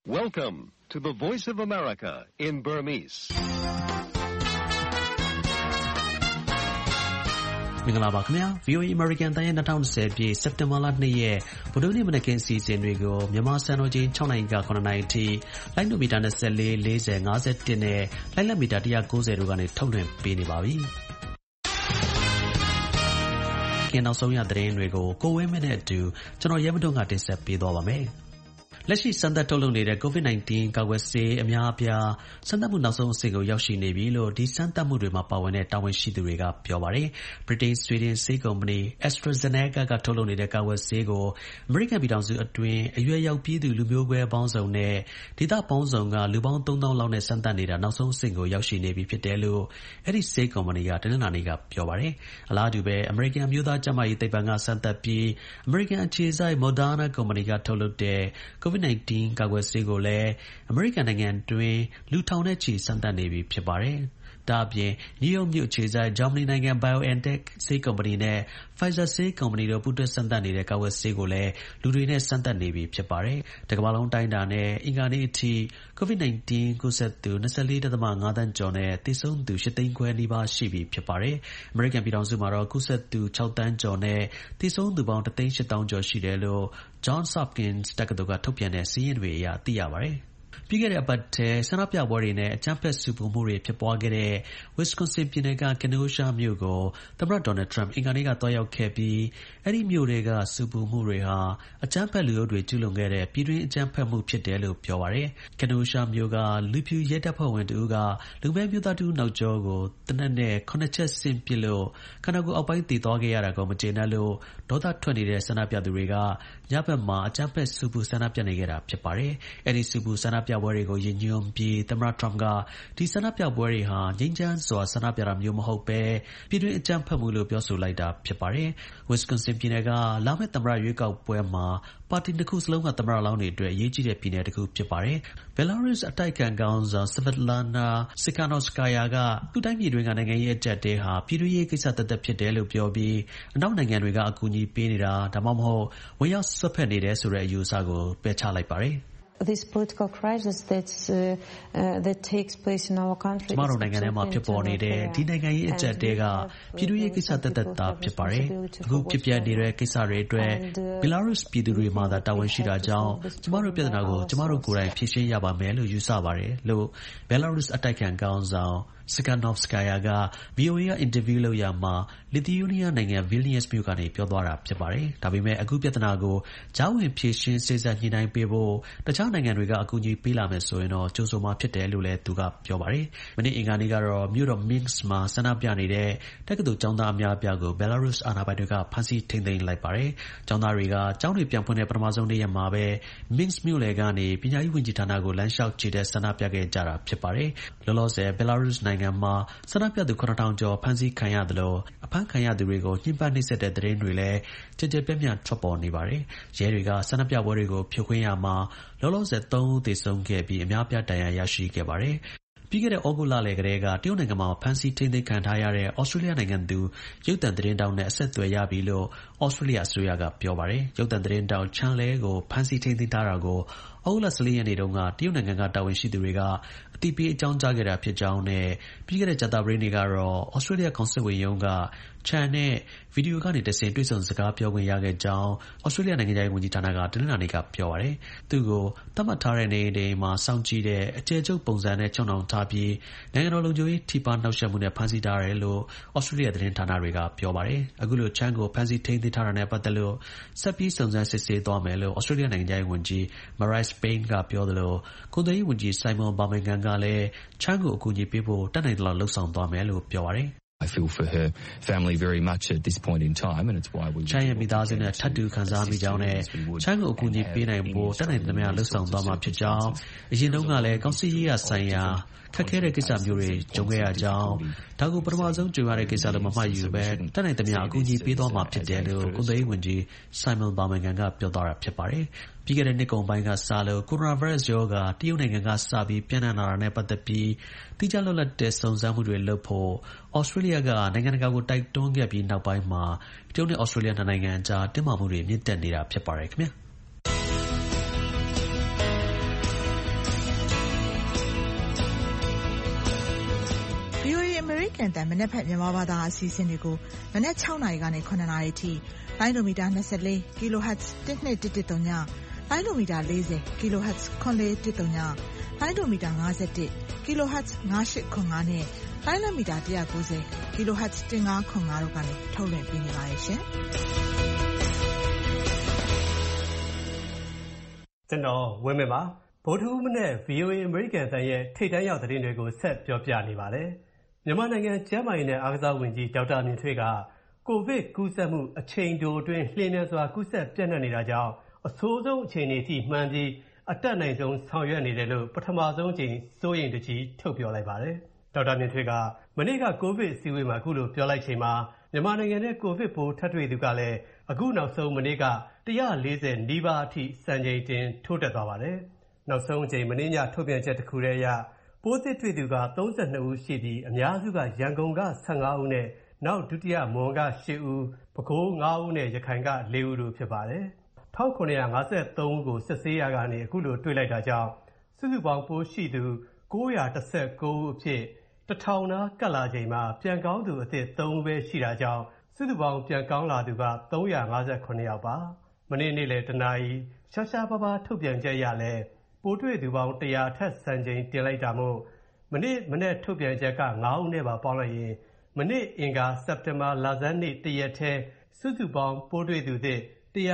Welcome to the Voice of America in Burmese. မင်္ဂလာပါခင်ဗျာ VOA American တိုင်းရဲ့2010ပြည့်စက်တင်ဘာလ2ရက်ဗုဒ္ဓနေ့မနက်ခင်းအစီအစဉ်တွေကိုမြန်မာစံတော်ချိန်6နာရီက9နာရီအထိလိုင်းနိုမီတာ24 40 51နဲ့လိုင်းလက်မီတာ190တို့ကနေထုတ်လွှင့်ပေးနေပါပြီ။နောက်ဆုံးရသတင်းတွေကိုကိုဝင်းမင်းနဲ့အတူကျွန်တော်ရဲမတော်ကတင်ဆက်ပေးသွားပါမယ်။လက်ရှိစမ်းသပ်ထုတ်လုပ်နေတဲ့ COVID-19 ကာကွယ်ဆေးအများအပြားစမ်းသပ်မှုနောက်ဆုံးအဆင့်ကိုရောက်ရှိနေပြီလို့ဒီစမ်းသပ်မှုတွေမှာပါဝင်တဲ့တာဝန်ရှိသူတွေကပြောပါတယ်။ ဗြိတိန်ဆွီဒင်ဆေးကုမ္ပဏီ AstraZeneca ကထုတ်လုပ်နေတဲ့ကာကွယ်ဆေးကိုအမေရိကန်ပြည်ထောင်စုအတွင်းအရွယ်ရောက်ပြီးသူလူမျိုးကွဲပေါင်းစုံနဲ့ဒေသပေါင်းစုံကလူပေါင်း 3000 လောက်နဲ့စမ်းသပ်နေတာနောက်ဆုံးအဆင့်ကိုရောက်ရှိနေပြီဖြစ်တယ်လို့အဲ့ဒီဆေးကုမ္ပဏီကတနင်္လာနေ့ကပြောပါတယ်။အလားတူပဲအမေရိကန်မျိုးသားကျန်းမာရေးသိပ္ပံကစမ်းသပ်ပြီးအမေရိကန်အခြေစိုက် Moderna ကုမ္ပဏီကထုတ်လုပ်တဲ့COVID-19 ကာကွယ်ဆေးကိုလည်းအမေရိကန်နိုင်ငံတွင်းလူထောင်နဲ့ချီစမ်းသပ်နေပြီဖြစ်ပါတယ်။ဒါအပြင်နယူးယောက်မြို့အခြေစိုက်ဂျာမနီနိုင်ငံ BioNTech ဆေးကုမ္ပဏီနဲ့ Pfizer ဆေးကုမ္ပဏီတို့ပူးတွဲစမ်းသပ်နေတဲ့ကာကွယ်ဆေးကိုလည်းလူတွေနဲ့စမ်းသပ်နေပြီဖြစ်ပါတယ်။တစ်ကမ္ဘာလုံးတိုင်းတာနဲ့အင်္ဂါနေ့အထိ COVID-19 ကူးစက်သူ 24.5 သန်းကျော်နဲ့သေဆုံးသူ 8 သိန်းခွဲနီးပါးရှိပြီဖြစ်ပါတယ်။အမေရိကန်ပြည်ထောင်စုမှာတော့ကူးစက်သူ 6 သန်းကျော်နဲ့သေဆုံးသူပေါင်း 1 သိန်း 8 သောင်းကျော်ရှိတယ်လို့ Johns Hopkins တက္ကသိုလ်ကထုတ်ပြန်တဲ့စာရင်းတွေအရသိရပါတယ်။ပြီးခဲ့တဲ့အပတ်ထဲဆန္ဒပြပွဲတွေနဲ့အကြမ်းဖက်ဆူပူမှုတွေဖြစ်ပွားခဲ့တဲ့ Wisconsin ပြည်နယ်က Kenosha မြို့ကိုသမ္မတ Donald Trump အင်္ဂါနေ့ကသွားရောက်ခဲ့ပြီးအဲ့ဒီမြို့တွေကဆူပူမှုတွေဟာအကြမ်းဖက်လူအုပ်တွေကျူးလွန်ခဲ့တဲ့ပြည်တွင်းအကြမ်းဖက်မှုဖြစ်တယ်လို့ပြောပါတယ်။ Kenosha မြို့ကလူဖြူရဲတပ်ဖွဲ့ဝင်တဦးကလူမည်းမျိုးသားတဦးနောက်ကျောကိုသေနတ်နဲ့9 ချက်ဆင့်ပစ်လို့ခန္ဓာကိုယ်အောက်ပိုင်းသေသွားခဲ့ရတာကိုမကျေနပ်လို့ဒေါသထွက်နေတဲ့ဆန္ဒပြသူတွေကညဘက်မှာအကြမ်းဖက်ဆူပူဆန္ဒပြနေခဲ့တာဖြစ်ပါတယ်။အဲ့ဒီဆူပူဆန္ဒပြပွဲတွေကိုရည်ညွှန်းပြီးသမ္မတ Trump ကဒီဆန္ဒပြပွဲတွေဟာငြိမ်းချမ်းစွာဆန္ဒပြတာမျိုးမဟုတ်ပဲပြည်တွင်းအကြမ်းဖက်မှုလို့ပြောဆိုလိုက်တာဖြစ်ပါတယ်။ Wisconsin ပြည်နယ်ကလာမယ့်သမ္မတရွေးကောက်ပွဲမှာပါတီတစ်ခုစလုံးကသမ္မတလောင်းတွေအတွက်အရေးကြီးတဲ့ပြည်နယ်တစ်ခုဖြစ်ပါတယ်။ Belarus အတိုက်အခံခေါင်းဆောင် Svetlana Tsikhanouskaya ကသူ့တိုင်းပြည်တွင်းကနိုင်ငံရေးအကျပ်အတည်းဟာပြည်တွင်းရေးကိစ္စသက်သက်ဖြစ်တယ်လို့ပြောပြီးအနောက်နိုင်ငံတွေကအကူအညီပေးနေတာဒါမှမဟုတ်ဝင်ရောက်စွက်ဖက်နေတယ်ဆိုတဲ့အယူအဆကိုပယ်ချလိုက်ပါတယ်။ This political crisis that takes place in our country ကျမတို့နိုင်ငံထဲမှာဖြစ်ပေါ်နေတဲ့ဒီနိုင်ငံရေးအကျပ်အတည်းကပြည်တွင်းရေးကိစ္စသက်သက်သာဖြစ်ပါတယ်။အခုဖြစ်ပျက်နေတဲ့ကိစ္စတွေအတွက် Belarus ပြည်သူတွေမှာသာတာဝန်ရှိတာကြောင့်ကျမတို့ပြဿနာကိုကျမတို့ကိုယ်တိုင်ဖြေရှင်းရပါမယ်လို့ယူဆပါတယ်လို့ Belarus အတိုက်အခံခေါင်းဆောင်Tsikhanouskaya က VOA ကအင်တာဗျူးလုပ်ရာမှာ Lithuania နိုင်ငံ Vilnius မြို့ကနေပြောသွားတာဖြစ်ပါတယ်။ဒါပေမဲ့အခုပြဿနာကိုကြားဝင်ဖြေရှင်းစေ့စပ်ညှိနှိုင်းပေးဖို့တခြားနိုင်ငံတွေကအကူအညီပေးလာမယ်ဆိုရင်တော့ကြိုဆိုမှာဖြစ်တယ်လို့လည်းသူကပြောပါတယ်။မနေ့အင်္ဂါနေ့ကတော့မြို့တော် Minsk မှာဆန္ဒပြနေတဲ့တက္ကသိုလ်ကျောင်းသားအများအပြားကို Belarus အာဏာပိုင်တွေကဖမ်းဆီးထိန်းသိမ်းလိုက်ပါတယ်။ကျောင်းသားတွေကကျောင်းတွေပြန်ဖွင့်တဲ့ပထမဆုံးနေ့ရက်မှာပဲ Minsk မြို့လယ်ကနေပညာရေးဝန်ကြီးဌာနကိုလမ်းလျှောက်ချီတက်ဆန္ဒပြခဲ့ကြတာဖြစ်ပါတယ်။လောလောဆယ် Belarus နိုင်ငံမှာဆန္ဒပြသူ 7,000 ကျော်ဖမ်းဆီးခံရသလိုအဖမ်းခံရသူတွေကိုညှဉ်းပန်းနှိပ်စက်တဲ့သတင်းတွေလည်းကျယ်ကျယ်ပြန့်ပြန့်ထွက်ပေါ်နေပါတယ်။ရဲတွေကဆန္ဒပြပွဲတွေကိုဖြိုခွင်းရာမှာလောလောဆယ် 3 ဦးသေဆုံးခဲ့ပြီးအများအပြားဒဏ်ရာရရှိခဲ့ပါတယ်။ပြီးခဲ့တဲ့ဩဂုတ်လလယ်ကတည်းကတရုတ်နိုင်ငံမှာဖမ်းဆီးထိန်းသိမ်းခံထားရတဲ့ဩစတြေးလျနိုင်ငံသူရုပ်သံသတင်းတောက်နဲ့အဆက်အသွယ်ရပြီလို့ဩစတြေးလျအစိုးရကပြောပါတယ်။ရုပ်သံသတင်းတောက် Chen Le ကိုဖမ်းဆီးထိန်းသိမ်းထားတာကိုဩဂုတ်လ 14 ရက်နေ့တုန်းကတရုတ်နိုင်ငံကတာဝန်ရှိသူတွေကအသိပေးအကြောင်းကြားခဲ့တာဖြစ်ကြောင်းနဲ့ပြီးခဲ့တဲ့ကြာသပတေးနေ့ကတော့ဩစတြေးလျကောင်စစ်ဝန်ရုံးက Chen နဲ့ဗီဒီယိုကနေတဆင့်တွေ့ဆုံစကားပြောခွင့်ရခဲ့ကြောင်းဩစတြေးလျနိုင်ငံခြားရေးဝန်ကြီးဌာနကတနင်္လာနေ့ကပြောပါတယ်။သူ့ကိုသတ်မှတ်ထားတဲ့နေအိမ်မှာစောင့်ကြည့်တဲ့အကျယ်ချုပ်ပုံစံနဲ့ချုပ်နှောင်ထားပြီးနိုင်ငံတော်လုံခြုံရေးထိပါနှောက်ယှက်မှုနဲ့ဖမ်းဆီးထားတယ်လို့ဩစတြေးလျသတင်းဌာနတွေကပြောပါတယ်။အခုလို Chen ကိုဖမ်းဆီးထိန်းသိမ်းထားတာနဲ့ပတ်သက်လို့ဆက်ပြီးစုံစမ်းစစ်ဆေးသွားမယ်လို့ဩစတြေးလျနိုင်ငံခြားရေးဝန်ကြီး Marise Payne ကပြောသလိုကုန်သွယ်ရေးဝန်ကြီး Simon Birmingham ကလည်း Chen ကိုအကူအညီပေးဖို့တတ်နိုင်သလောက်လှုံ့ဆော်သွားမယ်လို့ပြောပါတယ်။ I feel for her family very much at this point in time and it's why we Chen ရဲ့မိသားစုနဲ့ထပ်တူခံစားမိကြောင်းနဲ့ Chen ကိုအကူအညီပေးနိုင်ဖို့တတ်နိုင်သမျှလှုံ့ဆော်သွားမှာဖြစ်ကြောင်းအရင်တုန်းကလည်းကောင်စစ်ရေးရာဆိုင်ရာခက်ခဲတဲ့ကိစ္စမျိုးတွေကြုံခဲ့ရကြောင်းဒါကိုပထမဆုံးကြုံရတဲ့ကိစ္စလို့မမှတ်ယူပဲတတ်နိုင်သမျှအကူအညီပေးသွားမှာဖြစ်တယ်လို့ကုန်သွယ်ရေးဝန်ကြီး Simon Birmingham ကပြောသွားတာဖြစ်ပါတယ်။ပြီးခဲ့တဲ့နှစ်ကုန်ပိုင်းကစလို့ကိုရိုနာဗိုင်းရပ်စ်ရောဂါတရုတ်နိုင်ငံကစပြီးပြန့်နှံ့လာတာနဲ့ပတ်သက်ပြီးတိကျလွတ်လပ်တဲ့စုံစမ်းမှုတွေလုပ်ဖို့ဩစတြေးလျကနိုင်ငံတကာကိုတိုက်တွန်းခဲ့ပြီးနောက်ပိုင်းမှာတရုတ်နဲ့ဩစတြေးလျနိုင်ငံအကြားတင်းမာမှုတွေမြင့်တက်နေတာဖြစ်ပါတယ်ခင်ဗျာ။အမေရိကန်တန်မနက်ဖြန်မြန်မာဘာသာအစီအစဉ်တွေကိုမနက်6နာရီကနေ9နာရီအထိလိုင်းဒိုမီတာ24 kHz 1213ညလိုင်းဒိုမီတာ40 kHz 9413ညလိုင်းဒိုမီတာ51 kHz 9805နဲ့လိုင်းလမီတာ190 kHz 1505တို့ကနေထုတ်လွှင့်ပေးနေပါတယ်ရှင်။ကျွန်တော်ဝင်းမင်းပါဗုဒ္ဓဟူးမနေ့ VOA အမေရိကန်တန်ရဲ့ထိပ်တန်းရောက်သတင်းတွေကိုဆက်ပြောပြနေပါတယ်။မြန်မာနိုင်ငံကျန်းမာရေးနဲ့အားကစားဝန်ကြီးဒေါက်တာမြင့်ထွေးကကိုဗစ်ကူးစက်မှုအချိန်တိုအတွင်းလျင်မြန်စွာကူးစက်ပြန့်နှံ့နေတာကြောင့်အဆိုးဆုံးအခြေအနေအထိမှန်းပြီးအတက်နိုင်ဆုံးဆောင်ရွက်နေတယ်လို့ပထမဆုံးအကြိမ်စိုးရိမ်တကြီးထုတ်ပြောလိုက်ပါတယ်။ဒေါက်တာမြင့်ထွေးကမနေ့ကကိုဗစ်အစည်းအဝေးမှာအခုလိုပြောလိုက်ချိန်မှာမြန်မာနိုင်ငံနဲ့ကိုဗစ်ပိုးထပ်တွေ့သူကလည်းအခုနောက်ဆုံးမနေ့က140နီးပါးအထိစံချိန်တင်ထိုးတက်သွားပါတယ်။နောက်ဆုံးအကြိမ်မနေ့ညထုတ်ပြန်ချက်တစ်ခုတည်းအရပိုးသစ်တွေ့သူက32ဦးရှိပြီးအများစုကရန်ကုန်က15ဦးနဲ့နောက်ဒုတိယမွန်က8ဦးပဲခူး9ဦးနဲ့ရခိုင်က4ဦးတို့ဖြစ်ပါတယ်။1953ဦးကိုစစ်ဆေးရကနေအခုလိုတွေ့လိုက်တာကြောင့်စုစုပေါင်းပိုးရှိသူ919ဦးအဖြစ်1000နားကပ်လာချိန်မှာပြန်ကောင်းသူအသစ်3ဦးပဲရှိတာကြောင့်စုစုပေါင်းပြန်ကောင်းလာသူက358ယောက်ပါ။မနေ့နေ့လယ်တနာရီရှားရှားပါးပါးထုတ်ပြန်ချက်ရလဲပိုးတွေ့သူပေါင်း100ထက်စံချိန်တင်လိုက်တာမို့မနေ့မနေ့ထုတ်ပြန်ချက်က9ဦးနဲ့ပါပေါင်းလိုက်ရင်မနေ့အင်္ဂါစက်တင်ဘာလဆန်းနေ့တရက်ထဲစုစုပေါင်းပိုးတွေ့သူသစ်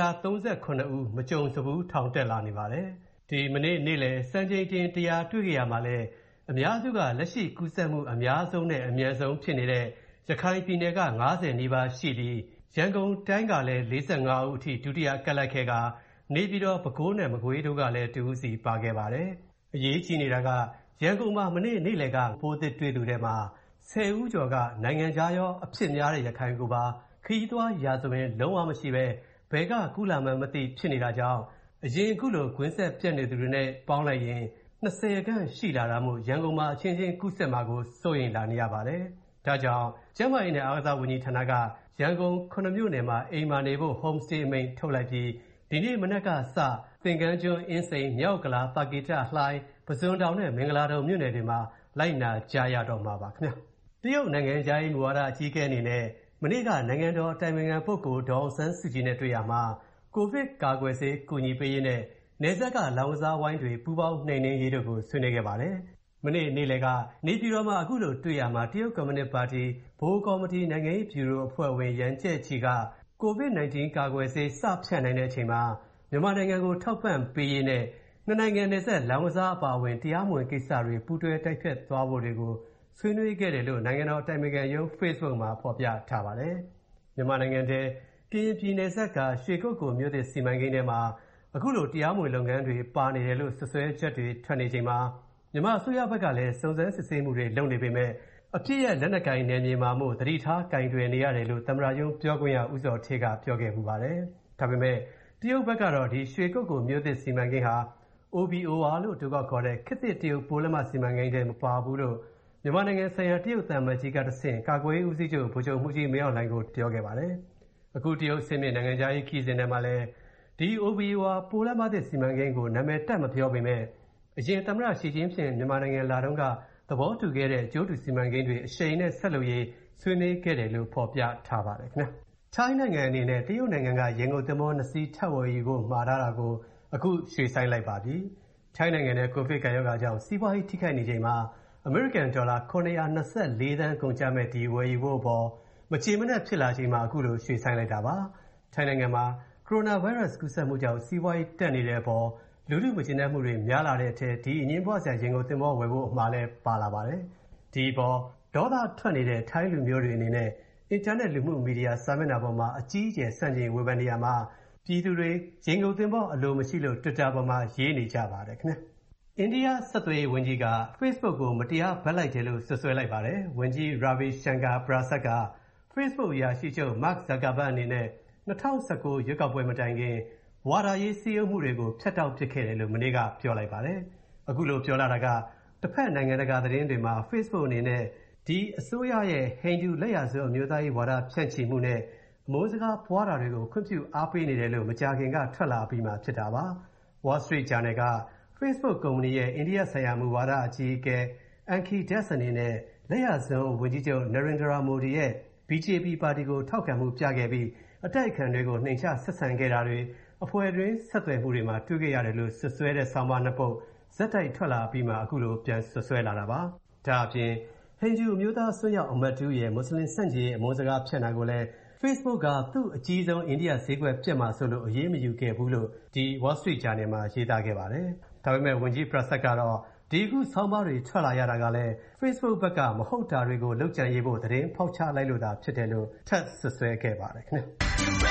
139ဦးမကြုံစဘူးထောင်တက်လာနေပါတယ်။ဒီမနေ့နေ့လယ်စံချိန်တင်100တွေ့ကြရမှာလဲအများစုကလက်ရှိကူးစက်မှုအများဆုံးနဲ့အမြန်ဆုံးဖြစ်နေတဲ့ရခိုင်ပြည်နယ်က90နီးပါးရှိပြီးရန်ကုန်တိုင်းကလည်း45ဦးအထိဒုတိယကပ်လိုက်ခဲ့ကနေပြည်တော်ပဲခူးနဲ့မကွေးတို့ကလည်း2ဦးစီပါခဲ့ပါတယ်။အရေးကြီးနေတာကရန်ကုန်မှာမနေ့နေ့လယ်ကပိုးသစ်တွေ့သူတွေမှာ10ဦးကျော်ကနိုင်ငံခြားရောအဖြစ်များတဲ့ရခိုင်ကိုပါခရီးသွားရာဇဝင်လုံးဝမရှိပဲဘယ်ကကုလာမှန်းမသိဖြစ်နေတာကြောင့်အရင်အခုလိုကွင်းဆက်ပြတ်နေသူတွေနဲ့ပေါင်းလိုက်ရင်20ခန့်ရှိလာတာမို့ရန်ကုန်မှာအချင်းချင်းကူးစက်မှာကိုစိုးရိမ်လာနေရပါတယ်။ဒါကြောင့်ကျန်းမာရေးနဲ့အားကစားဝန်ကြီးဌာနကရန်ကုန်9မြို့နယ်မှာအိမ်မာနေဖို့ home stay အမိန့်ထုတ်လိုက်ပြီးဒီနေ့မနက်ကစသင်္ကန်းကျွန်းအင်းစိန်မြောက်ကလာပါကီတလှိုင်းပဇွန်တောင်နဲ့မင်္ဂလာတုံမြို့နယ်တွေမှာလိုက်နာကြားရတော့မှာပါခင်ဗျာ။တရုတ်နိုင်ငံခြားရေးမူဝါဒအကြီးအကဲအနေနဲ့မနေ့ကနိုင်ငံတော်အတိုင်ပင်ခံပုဂ္ဂိုလ်ဒေါ်အောင်ဆန်းစုကြည်နဲ့တွေ့ရမှာကိုဗစ်ကာကွယ်ဆေးကူညီပေးရေးနဲ့နယ်စပ်ကလောင်ကစားဝိုင်းတွေပူးပေါင်းနှိမ်နင်းရေးတို့ကိုဆွေးနွေးခဲ့ပါတယ်။မနေ့နေ့လယ်ကနေပြည်တော်မှာအခုလိုတွေ့ရမှာတရုတ်ကွန်မြူနစ်ပါတီဗဟိုကော်မတီနိုင်ငံရေးဗျူရိုအဖွဲ့ဝင်ရန်ကျက်ချီကကိုဗစ် -19 ကာကွယ်ဆေးစဖြန့်နိုင်တဲ့အချိန်မှာမြန်မာနိုင်ငံကိုထောက်ပံ့ပေးရေးနဲ့နှစ်နိုင်ငံနယ်စပ်လောင်ကစားအပါအဝင်တရားမဝင်ကိစ္စတွေပူးတွဲတိုက်ဖျက်သွားဖို့တွေကိုဆွေးနွေးခဲ့တယ်လို့နိုင်ငံတော်အတိုင်ပင်ခံရုံး Facebook မှာဖော်ပြထားပါတယ်။မြန်မာနိုင်ငံထဲကရင်ပြည်နယ်စပ်ကရွှေကုက္ကိုမြို့သစ်စီမံကိန်းထဲမှာအခုလိုတရားမဝင်လုပ်ငန်းတွေပါနေတယ်လို့ဆွဆွဲချက်တွေထွက်နေချိန်မှာမြန်မာအစိုးရဘက်ကလည်းစုံစမ်းစစ်ဆေးမှုတွေလုပ်နေပေမဲ့အပြည့်ရဲ့လက်နက်ကိုင်နယ်မြေမှာမို့သတိထားကင်တွယ်နေရတယ်လို့သမ္မတရုံးပြောခွင့်ရဦးဇော်ဌေးကပြောခဲ့မှုပါတယ်။ဒါပေမဲ့တရုတ်ဘက်ကတော့ဒီရွှေကုက္ကိုမြို့သစ်စီမံကိန်းဟာ OBOR လို့အတူကောက်ခေါ်တဲ့ခေတ်သစ်တရုတ်ပိုးလမ်းမစီမံကိန်းထဲမပါဘူးလို့မြန်မာနိုင်ငံဆိုင်ရာတရုတ်သံအမတ်ကြီးကတဆင့်ကာကွယ်ရေးဦးစီးချုပ်ဗိုလ်ချုပ်မှူးကြီးမင်းအောင်လှိုင်ကိုပြောခဲ့ပါတယ်။အခုတရုတ်ဆင့်မြင့်နိုင်ငံခြားရေးခီးစဉ်ထဲမှာလည်းဒီ OBOR ပိုးလမ်းမသစ်စီမံကိန်းကိုနာမည်တက်မပြောပေမဲ့အရင်သမ္မတရှီကျင်းဖျင်မြန်မာနိုင်ငံလာတုန်းကသဘောတူခဲ့တဲ့အကျိုးတူစီမံကိန်းတွေအရှိန်နဲ့ဆက်လုပ်ရေးဆွေးနွေးခဲ့တယ်လို့ဖော်ပြထားပါတယ်ခင်ဗျာ။ထိုင်းနိုင်ငံအနေနဲ့တရုတ်နိုင်ငံကရေငုပ်သင်္ဘော2စီးထပ်ဝယ်ယူဖို့မှာထားတာကိုအခုရွှေ့ဆိုင်းလိုက်ပါပြီ။ထိုင်းနိုင်ငံနဲ့ကိုဗစ်ကပ်ရောဂါကြောင့်စီးပွားရေးထိခိုက်နေချိန်မှာအမေရိကန်ဒေါ်လာ924သန်းကုန်ကျမဲ့ဒီဝယ်ယူဖို့ပေါ်မချေမနှက်ဖြစ်လာချိန်မှာအခုလိုရွှေ့ဆိုင်းလိုက်တာပါ။ထိုင်းနိုင်ငံမှာကိုရိုနာဗိုင်းရပ်စ်ကူးစက်မှုကြောင့်စီးပွားရေးတက်နေတဲ့အပေါ်လူထုမကျေနပ်မှုတွေများလာတဲ့အထက်ဒီအငြင်းပွားစရာရေငုပ်သင်္ဘောဝယ်ဖို့အမှားလဲပါလာပါတယ်။ဒီပေါ်ဒေါသထွက်နေတဲ့ထိုင်းလူမျိုးတွေအနေနဲ့အင်တာနက်လူမှုမီဒီယာစာမျက်နှာပေါ်မှာအကြီးအကျယ်ဆန့်ကျင်ဝေဖန်နေရမှာပြည်သူတွေရေငုပ်သင်္ဘောအလိုမရှိလို့ Twitter ပေါ်မှာရေးနေကြပါတယ်ခင်ဗျာ။အိန္ဒိယဆက်သွယ်ရေးဝန်ကြီးက Facebook ကိုမတရားဘက်လိုက်တယ်လို့ဆွဆွဲလိုက်ပါတယ်။ဝန်ကြီး Ravi Shankar Prasad က Facebook အရာရှိချုပ် Mark Zuckerberg အနေနဲ့2019ရွေးကောက်ပွဲမတိုင်ခင်ဝါဒရေးစည်းရုံးမှုတွေကိုဖျက်တောက်ပစ်ခဲ့တယ်လို့မနေ့ကပြောလိုက်ပါတယ်။အခုလိုပြောလာတာကတစ်ဖက်နိုင်ငံတကာသတင်းတွေမှာ Facebook အနေနဲ့ဒီအစိုးရရဲ့ဟိန္ဒူလက်ယာစွန်းအမျိုးသားရေးဝါဒဖြန့်ချီမှုနဲ့အမုန်းစကားပွားတာတွေကိုခွင့်ပြုအားပေးနေတယ်လို့မကြာခင်ကထွက်လာပြီးမှဖြစ်တာပါ။ Wall Street Journal က Facebook ကုမ္ပဏီရဲ့အိန္ဒိယဆိုင်ရာမူဝါဒအကြီးအကဲ Ankhi Das အနေနဲ့လက်ရစွန်းဝန်ကြီးချုပ် Narendra Modi ရဲ့ BJP ပါတီကိုထောက်ခံမှုပြခဲ့ပြီးအတိုက်အခံတွေကိုနှိမ်ချဆက်ဆံခဲ့တာတွေအဖွဲ့တွင်းဆက်သွယ်မှုတွေမှာတွေ့ခဲ့ရတယ်လို့ဆွဆွဲတဲ့ဆောင်းပါးနှစ်ပုဒ်ဇက်တိုက်ထွက်လာပြီးမှအခုလိုပြန်ဆွဆွဲလာတာပါ။ဒါအပြင်ဟိန္ဒူအမျိုးသားဆွေးရောက်အမတ်တူရဲ့မွတ်စလင်ဆန့်ကျင်ရေးအမုန်းစကားဖြန့်တာကိုလည်း Facebook ကသူ့အကြီးဆုံးအိန္ဒိယဈေးကွက်ပြတ်မှာဆိုလို့အရေးမယူခဲ့ဘူးလို့ဒီ Wall Street Journal မှာရေးသားခဲ့ပါတယ်။ဒါပေမဲ့ဝန်ကြီး Prasad ကတော့ဒီအခုဆောင်းပါးတွေထွက်လာရတာကလည်း Facebook ဘက်ကမဟုတ်တာတွေကိုလုပ်ကြံရေးဖို့သတင်းဖောက်ချလိုက်လို့သာဖြစ်တယ်လို့ထပ်ဆွဆွဲခဲ့ပါတယ်ခင်ဗျ။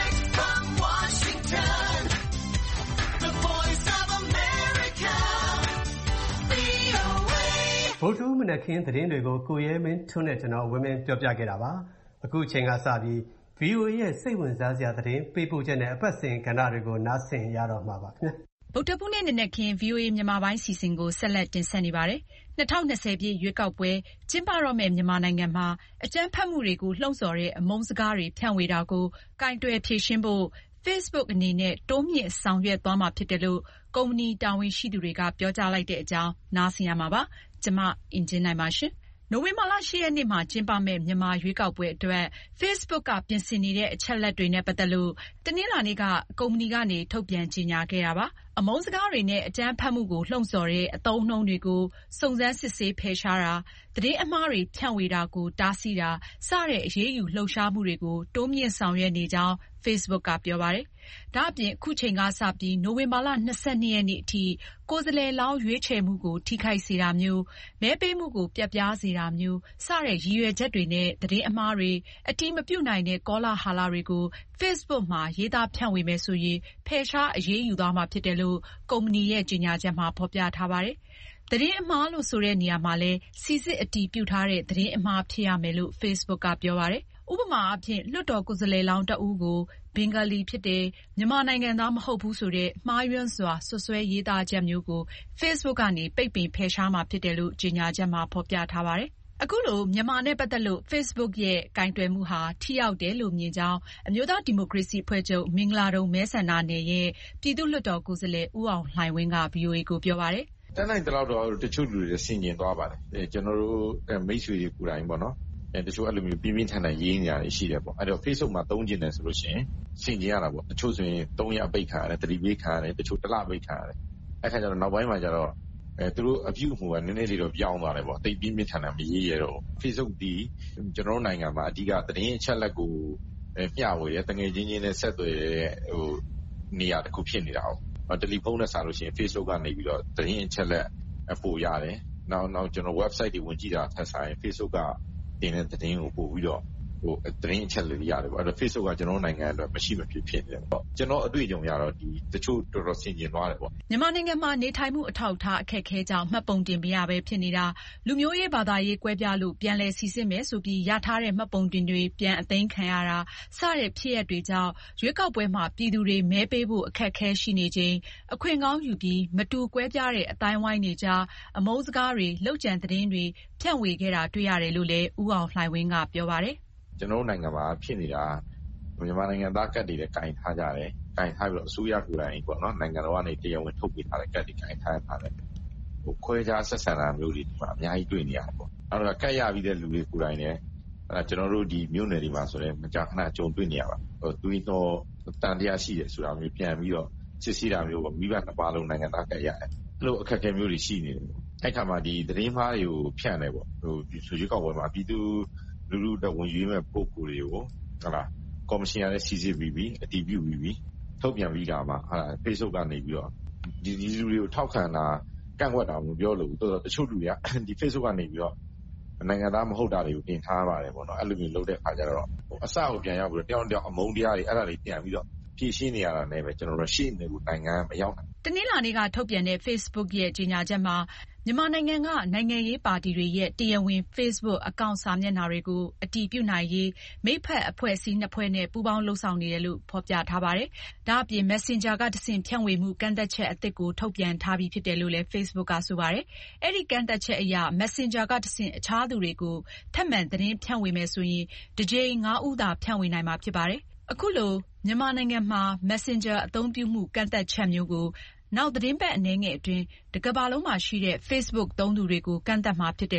ဗုဒ္ဓမနက်ခင်းသတင်းတွေကိုကိုရဲမင်းထွန်းနဲ့ကျွန်တော်ဝင်းမင်းပြောပြခဲ့တာပါအခုချိန်ကစပြီး VOA ရဲ့စိတ်ဝင်စားစရာသတင်းပေးပို့ချက်နဲ့အပတ်စဉ်ကဏ္ဍတွေကိုနားဆင်ရတော့မှာပါခင်ဗျဗုဒ္ဓဘုနေ့နက်ခင်း VOA မြန်မာပိုင်းစီစဉ်ကိုဆက်လက်တင်ဆက်နေပါတယ်2020ပြည့်ရွေးကောက်ပွဲကျင်းပတော့မယ့်မြန်မာနိုင်ငံမှာအကြမ်းဖက်မှုတွေကိုလှုံ့ဆော်တဲ့အမုန်းစကားတွေဖြန့်ဝေတာကိုကင်တွယ်ဖြေရှင်းဖို့ Facebook အနေနဲ့တိုးမြင့်ဆောင်ရွက်သွားမှာဖြစ်တယ်လို့ကုမ္ပဏီတာဝန်ရှိသူတွေကပြောကြားလိုက်တဲ့အကြောင်းနားဆင်ရမှာပါကျမအင်ဂျင်နိုင်ပါရှင်နိုဝင်ဘာလ 10 ရက်နေ့မှာကျင်းပမယ့်မြန်မာရွေးကောက်ပွဲအတွက် Facebook ကပြင်ဆင်နေတဲ့အချက်လက်တွေနဲ့ပတ်သက်လို့တနင်္လာနေ့ကကုမ္ပဏီကနေထုတ်ပြန်ကြေညာခဲ့တာပါအမုန်းစကားတွေနဲ့အကြမ်းဖက်မှုကိုလှုံ့ဆော်တဲ့အသုံးအနှုန်းတွေကိုစုံစမ်းစစ်ဆေးဖယ်ရှားတာသတင်းအမှားတွေဖြန့်ဝေတာကိုတားဆီးတာစတဲ့အရေးယူလှုပ်ရှားမှုတွေကိုတိုးမြင့်ဆောင်ရွက်နေကြောင်း Facebook ကပြောပါတယ်။ဒါ့အပြင်အခုချိန်ကစပြီးနိုဝင်ဘာလ 22 ရက်နေ့အထိကိုယ်စားလှယ်လောင်းရွေးချယ်မှုကိုထိခိုက်စေတာမျိုးမဲပေးမှုကိုပြတ်ပြားစေတာမျိုးစတဲ့ရည်ရွယ်ချက်တွေနဲ့သတင်းအမှားတွေအတိမပြုနိုင်တဲ့ကောလာဟလတွေကို Facebook မှာရေးသားဖြန့်ဝေမယ်ဆိုရင်ဖယ်ရှားအရေးယူသွားမှာဖြစ်တယ်လို့ကုမ္ပဏီရဲ့ကြေညာချက်မှာဖော်ပြထားပါတယ်။သတင်းအမှားလို့ဆိုတဲ့နေရာမှာလည်းစီစစ်အတည်ပြုထားတဲ့သတင်းအမှားဖြစ်ရမယ်လို့ Facebook ကပြောပါတယ်။ဥပမာအားဖြင့်လွှတ်တော်ကိုယ်စားလှယ်လောင်းတဦးကိုဘင်္ဂလီဖြစ်တယ်မြန်မာနိုင်ငံသားမဟုတ်ဘူးဆိုတဲ့မှားယွင်းစွာဆွဆွဲရေးသားချက်မျိုးကို Facebook ကနေပိတ်ပင်ဖယ်ရှားမှာဖြစ်တယ်လို့ကြေညာချက်မှာဖော်ပြထားပါတယ်။အခုလိုမြန်မာနဲ့ပတ်သက်လို့ Facebook ရဲ့ကိုင်တွယ်မှုဟာထိရောက်တယ်လို့မြင်ကြောင်းအမျိုးသားဒီမိုကရေစီအဖွဲ့ချုပ်မင်္ဂလာဒုံမဲဆန္ဒနယ်ရဲ့ပြည်သူ့လွှတ်တော်ကိုယ်စားလှယ်ဦးအောင်လှိုင်ဝင်းက VOA ကိုပြောပါတယ်။တန်းနိုင်တလောက်တော့တချို့လူတွေဆင်ကျင်သွားပါတယ်။ကျွန်တော်တို့မိတ်ဆွေတွေကိုယ်တိုင်ပေါ့နော်။တချို့အဲ့လိုမျိုးပြင်းပြင်းထန်ထန်ရေးနေတာရှိတယ်ပေါ့။အဲ့တော့ Facebook မှာသုံးကျင်တယ်ဆိုလို့ရှိရင်ဆင်ကျင်ရတာပေါ့။တချို့ဆိုရင်3ရက်ပိတ်ခံရတယ်၊သတိပေးခံရတယ်၊တချို့1လပိတ်ခံရတယ်။အဲ့ခါကျတော့နောက်ပိုင်းမှာကျတော့သူတို့အပြုအမူကနည်းနည်းလေးတော့ပြောင်းသွားတယ်ပေါ့။တိတ်ပြင်းပြင်းထန်ထန်မရေးရတော့ Facebook ဒီကျွန်တော်တို့နိုင်ငံမှာအဓိကသတင်းအချက်အလက်ကိုမျှဝေရတငယ်ချင်းချင်းနဲ့ဆက်သွယ်တဲ့နေရာတစ်ခုဖြစ်နေတာ哦တယ်လီဖုန်းနဲ့ဆက်လို့ရှိရင် Facebook ကနေပြီးတော့သတင်းအချက်အလက်ပို့ရတယ်နောက်ကျွန်တော် website တွေဝင်ကြည့်တာထက်ဆိုင် Facebook ကတင်တဲ့သတင်းကိုပို့ပြီးတော့သတင်းအချက်အလက်တွေရတယ်ပေါ့အဲ့တော့ Facebook ကကျွန်တော်နိုင်ငံအတွက်မရှိမဖြစ်ဖြစ်နေတယ်ပေါ့ကျွန်တော်အတွေ့အကြုံရတော့ဒီတချို့တော်တော်ဆင်ကျင်သွားတယ်ပေါ့မြန်မာနိုင်ငံမှာနေထိုင်မှုအထောက်အထားအခက်အခဲကြောင့်မှတ်ပုံတင်မရဘဲဖြစ်နေတာလူမျိုးရေးဘာသာရေးကွဲပြားလို့ပြန်လည်စီစစ်မယ်ဆိုပြီးရထားတဲ့မှတ်ပုံတင်တွေပြန်အသိမ်းခံရတာစတဲ့ဖြစ်ရပ်တွေကြောင့်ရွေးကောက်ပွဲမှာပြည်သူတွေမဲပေးဖို့အခက်အခဲရှိနေချိန်အခွင့်ကောင်းယူပြီးမတူကွဲပြားတဲ့အတိုင်းဝိုင်းတွေကြားအမုန်းစကားတွေလှုပ်ကြံသတင်းတွေဖြန့်ဝေခဲ့တာတွေ့ရတယ်လို့လည်းဦးအောင်လှိုင်ဝင်းကပြောပါတယ်ကျွန်တော်နိုင်ငံမှာဖြစ်နေတာမြန်မာနိုင်ငံသားကတ်တွေလည်းကင်ထားကြတယ်။ကင်ထားပြီးတော့အစိုးရကိုယ်တိုင်ပေါ့နော်နိုင်ငံတော်ကနေတရားဝင်ထုတ်ပေးထားတဲ့ကတ်တွေကင်ထားတယ်။ခွဲခြားဆက်ဆံတာမျိုးတွေဒီမှာအများကြီးတွေ့နေရတယ်ပေါ့။အဲ့တော့ကတ်ရပြီးတဲ့လူတွေကိုယ်တိုင်လည်းကျွန်တော်တို့ဒီမြို့နယ်တွေမှာဆိုရင်မကြာခဏကြုံတွေ့နေရပါ။သူတော့တန်တရားရှိတယ်ဆိုတာမျိုးပြန်ပြီးတော့စစ်ဆေးတာမျိုးပေါ့မိဘနှစ်ပါးလုံးနိုင်ငံသားကတ်ရတယ်။အဲ့လိုအခက်အခဲမျိုးတွေရှိနေတယ်။အဲ့ခါမှာဒီသတင်းမှားတွေကိုဖြန့်တယ်ပေါ့။ဆိုရွေးကောက်ပွဲမှာပြည်သူလူထုဝင်ရွေးမဲ့ပုံကိုယ်တွေကိုဟုတ်လားကော်မရှင်ကလည်းစီစစ်ပြီးအတည်ပြုပြီးထုတ်ပြန်ပြီးတာမှFacebook ကနေပြီးတော့ဒီလူတွေကိုထောက်ခံတာကန့်ကွက်တာမပြောလို့တချို့လူတွေကဒီ Facebook ကနေပြီးတော့နိုင်ငံသားမဟုတ်တာတွေကိုတင်ထားပါတယ်ပေါ့နော်အဲ့လိုမျိုးလုပ်တဲ့အခါကျတော့အစကိုပြန်ရောက်ပြီးတော့တယောက်အမုန်းတရားတွေအဲ့ဒါတွေပြန်ပြီးတော့ဖြည့်ရှင်းနေရတာနဲ့ပဲကျွန်တော်တို့ရှေ့နေကိုနိုင်ငံမရောက်နိုင်တနင်္လာနေ့ကထုတ်ပြန်တဲ့ Facebook ရဲ့ကြေညာချက်မှာမြန်မာနိုင်ငံကနိုင်ငံရေးပါတီတွေရဲ့တရားဝင် Facebook အကောင့်စာမျက်နှာတွေကိုအတည်ပြုနိုင်ရေးမိတ်ဖက်အဖွဲ့အစည်း2ဖွဲ့နဲ့ပူးပေါင်းလှုပ်ဆောင်နေတယ်လို့ဖော်ပြထားပါတယ်။ဒါ့အပြင် Messenger ကတဆင့်ဖြန့်ဝေမှုကန့်သက်ချက်အသစ်ကိုထုတ်ပြန်ထားပြီးဖြစ်တယ်လို့လည်း Facebook ကဆိုပါတယ်။အဲဒီကန့်သက်ချက်အရ Messenger ကတဆင့်အခြားသူတွေကိုထပ်မံသတင်းဖြန့်ဝေမယ်ဆိုရင်တစ်ကြိမ်5ဦးသာဖြန့်ဝေနိုင်မှာဖြစ်ပါတယ်။အခုလိုမြန်မာနိုင်ငံမှာ Messenger အသုံးပြုမှုကန့်သက်ချက်မျိုးကိုနောက်သတင်းပတ်အနည်းငယ်အတွင်းတကမ္ဘာလုံးမှာရှိတဲ့ Facebook သုံးသူတွေကိုကန့်သက်မှာဖြစ်တယ်လို့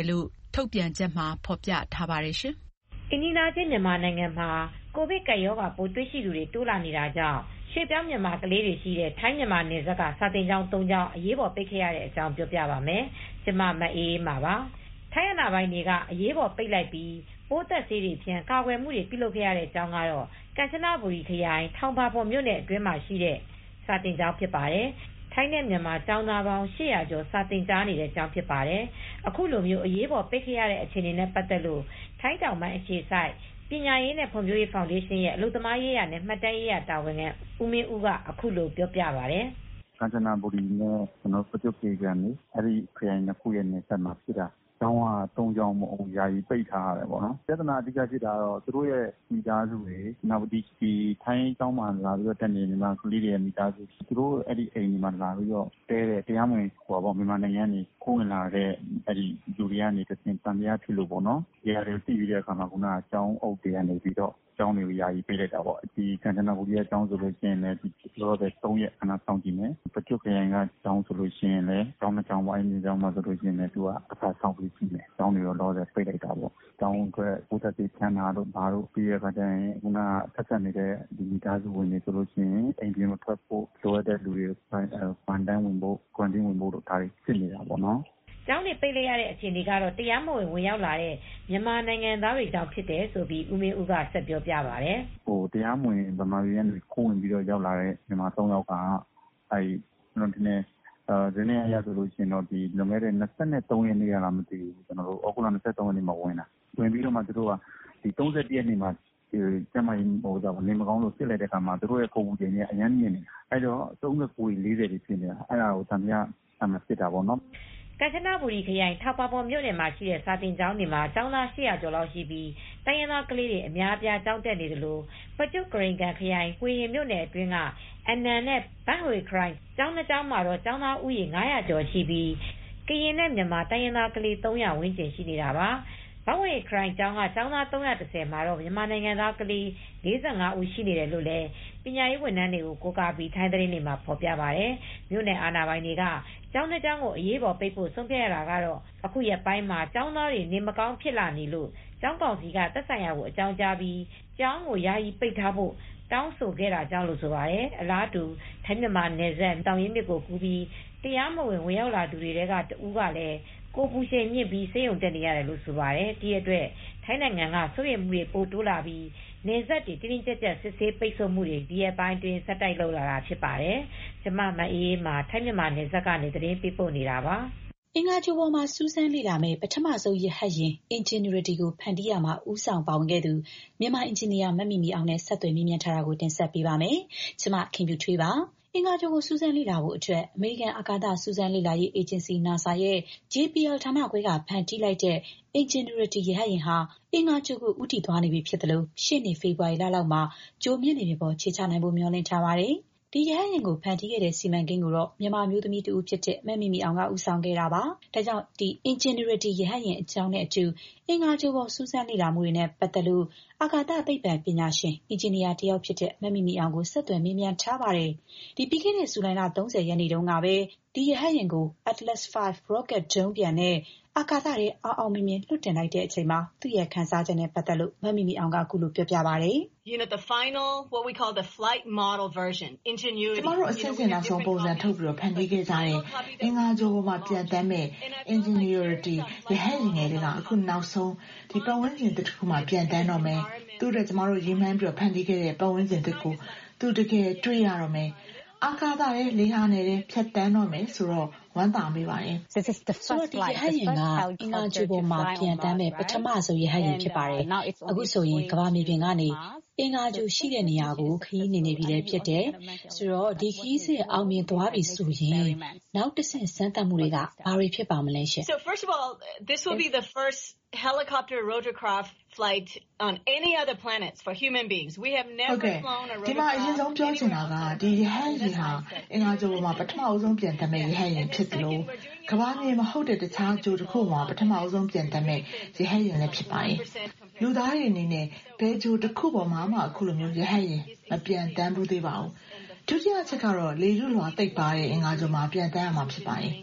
ထုတ်ပြန်ချက်မှာဖော်ပြထားပါတယ်ရှင်။အိမ်နီးချင်းမြန်မာနိုင်ငံမှာကိုဗစ်ကပ်ရောဂါပိုးတွေ့ရှိသူတွေတိုးလာနေတာကြောင့်ရွှေ့ပြောင်းမြန်မာကလေးတွေရှိတဲ့ထိုင်းမြန်မာနယ်စပ်ကစာသင်ကျောင်း၃ကျောင်းအရေးပေါ်ပိတ်ခဲ့ရတဲ့အကြောင်းပြောပြပါမယ်။ကျမမအေးမာပါ။ထိုင်းအာဏာပိုင်တွေကအရေးပေါ်ပိတ်လိုက်ပြီးပိုးသက်ဆေးတွေဖြန်းကာကွယ်မှုတွေပြုလုပ်ခဲ့ရတဲ့အကြောင်းကတော့ကမ်ချနဘူရီခရိုင်ထောင်ပါပေါ်မြို့နယ်အတွင်းမှာရှိတဲ့စာသင်ကျောင်းဖြစ်ပါတယ်။ထိုင်းနဲ့မြန်မာကျောင်းသားပေါင်း800ကျော်စာသင်ကြားနေတဲ့ကျောင်းဖြစ်ပါတယ်။အခုလိုမျိုးအရေးပေါ်ပိတ်ခဲ့ရတဲ့အခြေအနေနဲ့ပတ်သက်လို့ထိုင်းတောင်ပိုင်းအခြေစိုက်ပညာရေးနဲ့ဖွံ့ဖြိုးရေးဖောင်ဒေးရှင်းရဲ့အလုပ်သမားရေးရာနဲ့မှတ်တမ်းရေးရာတာဝန်ခံဦးမင်းဦးကအခုလိုပြောပြပါတယ်။ကမ်ချနဘူရီနဲ့ပကျွတ်ကေကန်နေအဲဒီခရိုင်နှစ်ခုရဲ့နယ်စပ်မှာဖြစ်တာကျောင်းက3ကျောင်းမို့ယာယီပိတ်ထားရတယ်ပေါ့နော်ပြဿနာအဓိကဖြစ်တာတော့သူတို့ရဲ့မိသားစုတွေနောက်ဒီထိုင်းကျောင်းမှာလာပြီးတော့တက်နေမြန်မာကလေးတွေရဲ့မိသားစုသူတို့အဲ့ဒီအိမ်တွေမှာလာပြီးတော့တဲတဲ့တရားမဝင်မြန်မာနိုင်ငံကနေခိုးဝင်လာတဲ့အဲ့ဒီလူတွေကနေတစင်တန်တရားဖြစ်လို့ပေါ့နော်ဒီဟာတွေသိပြီးတဲ့အခါမှာခုနကကျောင်းအုပ်တွေကနေပြီးတော့ကျောင်းတွေကိုယာယီပေးလိုက်တာပေါ့ဒီကမ်ချနဘူရီရဲ့ကျောင်းဆိုလို့ရှိရင်လည်းဒီလိုပဲ3ရက်ခဏစောင့်ကြည့်မယ်ပကျွတ်ခရိုင်ကကျောင်းဆိုလို့ရှိရင်လည်းကျောင်းတစ်ကျောင်းပိုင်းကျောင်းမှာဆိုလို့ရှိရင်လည်းသူကအခါဆောင်ပြီးကြည့်မယ်ကျောင်းတွေတော့လည်းပိတ်လိုက်တာပေါ့ကျောင်းအတွက်ပိုးသက်တွေဖြန်းတာတို့ဘာလို့ပြီးရခါကျရင်ခုနကဆက်ဆက်နေတဲ့ဒီမိသားစုဝင်တွေဆိုလို့ရှိရင်အိမ်ပြင်မထွက်ဖို့လိုအပ်တဲ့လူတွေကွမ်တန်းဝင်ဖို့ကွမ်တင်းဝင်ဖို့တို့ဒါတွေဖြစ်နေတာပေါ့နော်ကျောင်းတွေပိတ်လိုက်ရတဲ့အခြေအနေကတော့တရားမဝင်ဝင်ရောက်လာတဲ့မြန်မာနိုင်ငံသားတွေကြောင့်ဖြစ်တယ်ဆိုပြီးဦးမင်းဦးကဆက်ပြောပြပါတယ်။တရားမဝင်ဗမာပြည်ကနေခိုးဝင်ပြီးတော့ရောက်လာတဲ့မြန်မာ3ယောက်ကကျွန်တော်ဒီနေ့ဒီနေ့ရဆိုလို့ရှိရင်တော့ဒီလွန်ခဲ့တဲ့23ရက်နေ့ကလာမသိဘူးကျွန်တော်တို့ဩဂုတ်လ23ရက်နေ့မှာဝင်ပြီးတော့မှသူတို့ကဒီ31ရက်နေ့မှာကျမကြီးနေမကောင်းလို့ပြစ်လိုက်တဲ့အခါမှာသူတို့ရဲ့ပုံစံကြီးအရင်မြင်နေတာအဲ့တော့39 40တွေဖြစ်နေတာအဲ့ဒါကိုတမရအမှဖြစ်တာပေါ့နော်ကမ်ချနဘူရီခရိုင်ထောက်ပါပေါ်မြို့နယ်မှာရှိတဲ့စာသင်ကျောင်းတွေမှာကျောင်းသား800ကျော်လောက်ရှိပြီးတိုင်းရင်းသားကလေးတွေအများအပြားကျောင်းတက်နေတယ်လို့ပကျွတ်ဂရိန်ကန်ခရိုင်ဝေရင်မြို့နယ်အတွင်းကအနန်နဲ့ဘန်ဟွေခရိုင်ကျောင်းနှစ်ကျောင်းမှာတော့ကျောင်းသားဦးရေ900ကျော်ရှိပြီးကရင်နဲ့မြန်မာတိုင်းရင်းသားကလေး300ဝန်းကျင်ရှိနေတာပါဘန်ဟွေခရိုင်ကျောင်းကကျောင်းသား310မှာတော့မြန်မာနိုင်ငံသားကလေး45ဦးရှိနေတယ်လို့လည်းပညာရေးဝန်ထမ်းတွေကိုကိုးကားပြီးထိုင်းသတင်းတွေမှာဖော်ပြပါတယ်မြို့နယ်အာဏာပိုင်တွေကကျောင်းတစ်ကျောင်းကိုအရေးပေါ်ပိတ်ဖို့ဆုံးဖြတ်ရတာကတော့အခုရက်ပိုင်းမှာကျောင်းသားတွေနေမကောင်းဖြစ်လာနေလို့ကျောင်းကောင်စီကသက်ဆိုင်ရာကိုအကြောင်းကြားပြီးကျောင်းကိုယာယီပိတ်ထားဖို့တောင်းဆိုခဲ့တာကြောင့်လို့ဆိုပါတယ်အလားတူထိုင်းမြန်မာနယ်စပ်တောင်ရင်းမြစ်ကိုကူးပြီးတရားမဝင်ဝင်ရောက်လာသူတွေကတဦးကလည်းကိုပူရှင်မြင့်ပြီးစေယုံတက်နေရတယ်လို့ဆိုပါတယ်ဒီအတွက်ထိုင်းနိုင်ငံကစိုးရိမ်မှုတွေပိုတိုးလာပြီးနယ်စပ်တွေတင်းတင်းကြပ်ကြပ်စစ်ဆေးပိတ်ဆို့မှုတွေဒီရက်ပိုင်းတွင်ဆက်တိုက်လုပ်လာတာဖြစ်ပါတယ်ကျမမအေးမှာထိုင်းမြန်မာနယ်စပ်ကနေသတင်းပေးပို့နေတာပါအင်္ဂါဂြိုဟ်ပေါ်မှာစူးစမ်းလေ့လာမဲ့ပထမဆုံးရဟတ်ယာဉ် Ingenuity ကိုဖန်တီးရမှာဦးဆောင်ပါဝင်ခဲ့သူမြန်မာအင်ဂျင်နီယာမမီမီအောင်နဲ့ဆက်သွယ်မြင်းမြန်းထားတာကိုတင်ဆက်ပေးပါမယ်။ကျမခင်ပြူထွေးပါ။အင်္ဂါဂြိုဟ်ကိုစူးစမ်းလေ့လာဖို့အတွက်အမေရိကန်အာကာသစူးစမ်းလေ့လာရေးအေဂျင်စီ NASA ရဲ့ JPL ဌာနခွဲကဖန်တီးလိုက်တဲ့ Ingenuity ရဟတ်ယာဉ်ဟာအင်္ဂါဂြိုဟ်ကိုဦးတည်သွားနေပြီဖြစ်တယ်လို့ရှေ့နေဖေဖော်ဝါရီလလောက်မှာကြိုမြင့်နေပြီပေါ်ခြေချနိုင်ဖို့မျှော်လင့်ထားပါတယ်။ဒီရဟတ်ယာဉ်ကိုဖန်တီးခဲ့တဲ့စီမံကိန်းကိုတော့မြန်မာမျိုးသမီးတူဦးဖြစ်တဲ့မမီမီအောင်ကဦးဆောင်ခဲ့တာပါ။ဒါကြောင့်ဒီ Ingenuity ရဟတ်ယာဉ်အကြောင်းနဲ့အတူအင်္ဂါဂြိုဟ်ပေါ်စူးစမ်းလေ့လာမှုတွေနဲ့ပတ်သက်လို့အာကာသသိပ္ပံပညာရှင်အင်ဂျင်နီယာတယောက်ဖြစ်တဲ့မမီမီအောင်ကိုဆက်သွယ်မေးမြန်းထားပါတယ်။ဒီပြီးခဲ့တဲ့ဇူလိုင်လ30ရက်နေ့တုန်းကပဲဒီရဟတ်ယာဉ်ကို Atlas V rocket ဒုံးပျံနဲ့အာကာသထဲအောင်မြင်မြင်လွှတ်တင်လိုက်တဲ့အချိန်မှာသူ့ရဲ့ခန်းစားချက်နဲ့ပတ်သက်လို့မမီမီအောင်ကအခုလိုပြောပြပါတယ်။ the final what we call the flight model version Ingenuity ကျမတို့အစစ်အစင်နောက်ဆုံးပုံစံထုတ်ပြီးတော့ဖန်တီးခဲ့ကြတဲ့အင်္ဂါဂြိုဟ်ပေါ်မှာပြန်တမ်းမဲ့ Ingenuity ရဟတ်ယာဉ်ငယ်တွေကအခုနောက်ဆုံးဒီပတ်ဝန်းကျင်တစ်ခုမှာပြန်တမ်းတော့မယ်သူ့အတွက်ကျမတို့ရည်မှန်းပြီးတော့ဖန်တီးခဲ့တဲ့ပတ်ဝန်းကျင်တစ်ခုသူတကယ်တွေ့ရတော့မယ်အာကာသရဲ့လေဟာနယ်ဖြတ်တန်းတော့မယ်ဆိုတော့ဝမ်းသာမိပါတယ်။ဆိုတော့ဒီရဟတ်ယာဉ်ကအင်္ဂါဂြိုဟ်ပေါ်မှာပြန်တမ်းမဲ့ပထမဆုံးရဟတ်ယာဉ်ဖြစ်ပါတယ်။အခုဆိုရင်ကမ္ဘာမြေပြင်ကနေအင်္ဂါဂြိုဟ်ရှိတဲ့နေရာကိုခရီးနေပြီလည်းဖြစ်တယ်။ဆိုတော့ဒီခရီးစဉ်အောင်မြင်သွားပြီဆိုရင်နောက်တစ်ဆင့်စမ်းသပ်မှုတွေကဘာတွေဖြစ်ပါမလဲရှင်။ So first of all this will be the first helicopter rotorcraft flight on any other planets for human beings. We have never flown a rotorcraft. ဒီမှာအရင်ဆုံးပြောချင်တာကဒီရဟတ်ယာဉ်ဟာအင်္ဂါဂြိုဟ်ပေါ်မှာပထမဆုံးပြန်တမ်းမဲ့ရဟတ်ယာဉ်ဖြစ်တယ်လို့ကမ္ဘာမြေမဟုတ်တဲ့တခြားဂြိုဟ်တစ်ခုမှာပထမဆုံးပြန်တမ်းမဲ့ရဟတ်ယာဉ်လည်းဖြစ်ပါတယ်။လူသားတွေအနေနဲ့ဘယ်ဂြိုဟ်တစ်ခုပေါ်မှာမှအခုလိုမျိုးရဟတ်ယာဉ်မပြန်တမ်းဘူးသေးပါဘူး။ဒုတိယချက်ကတော့လေထုလွှာတိတ်ပါတဲ့အင်္ဂါဂြိုဟ်မှာပြန်တမ်းရမှာဖြစ်ပါတယ်။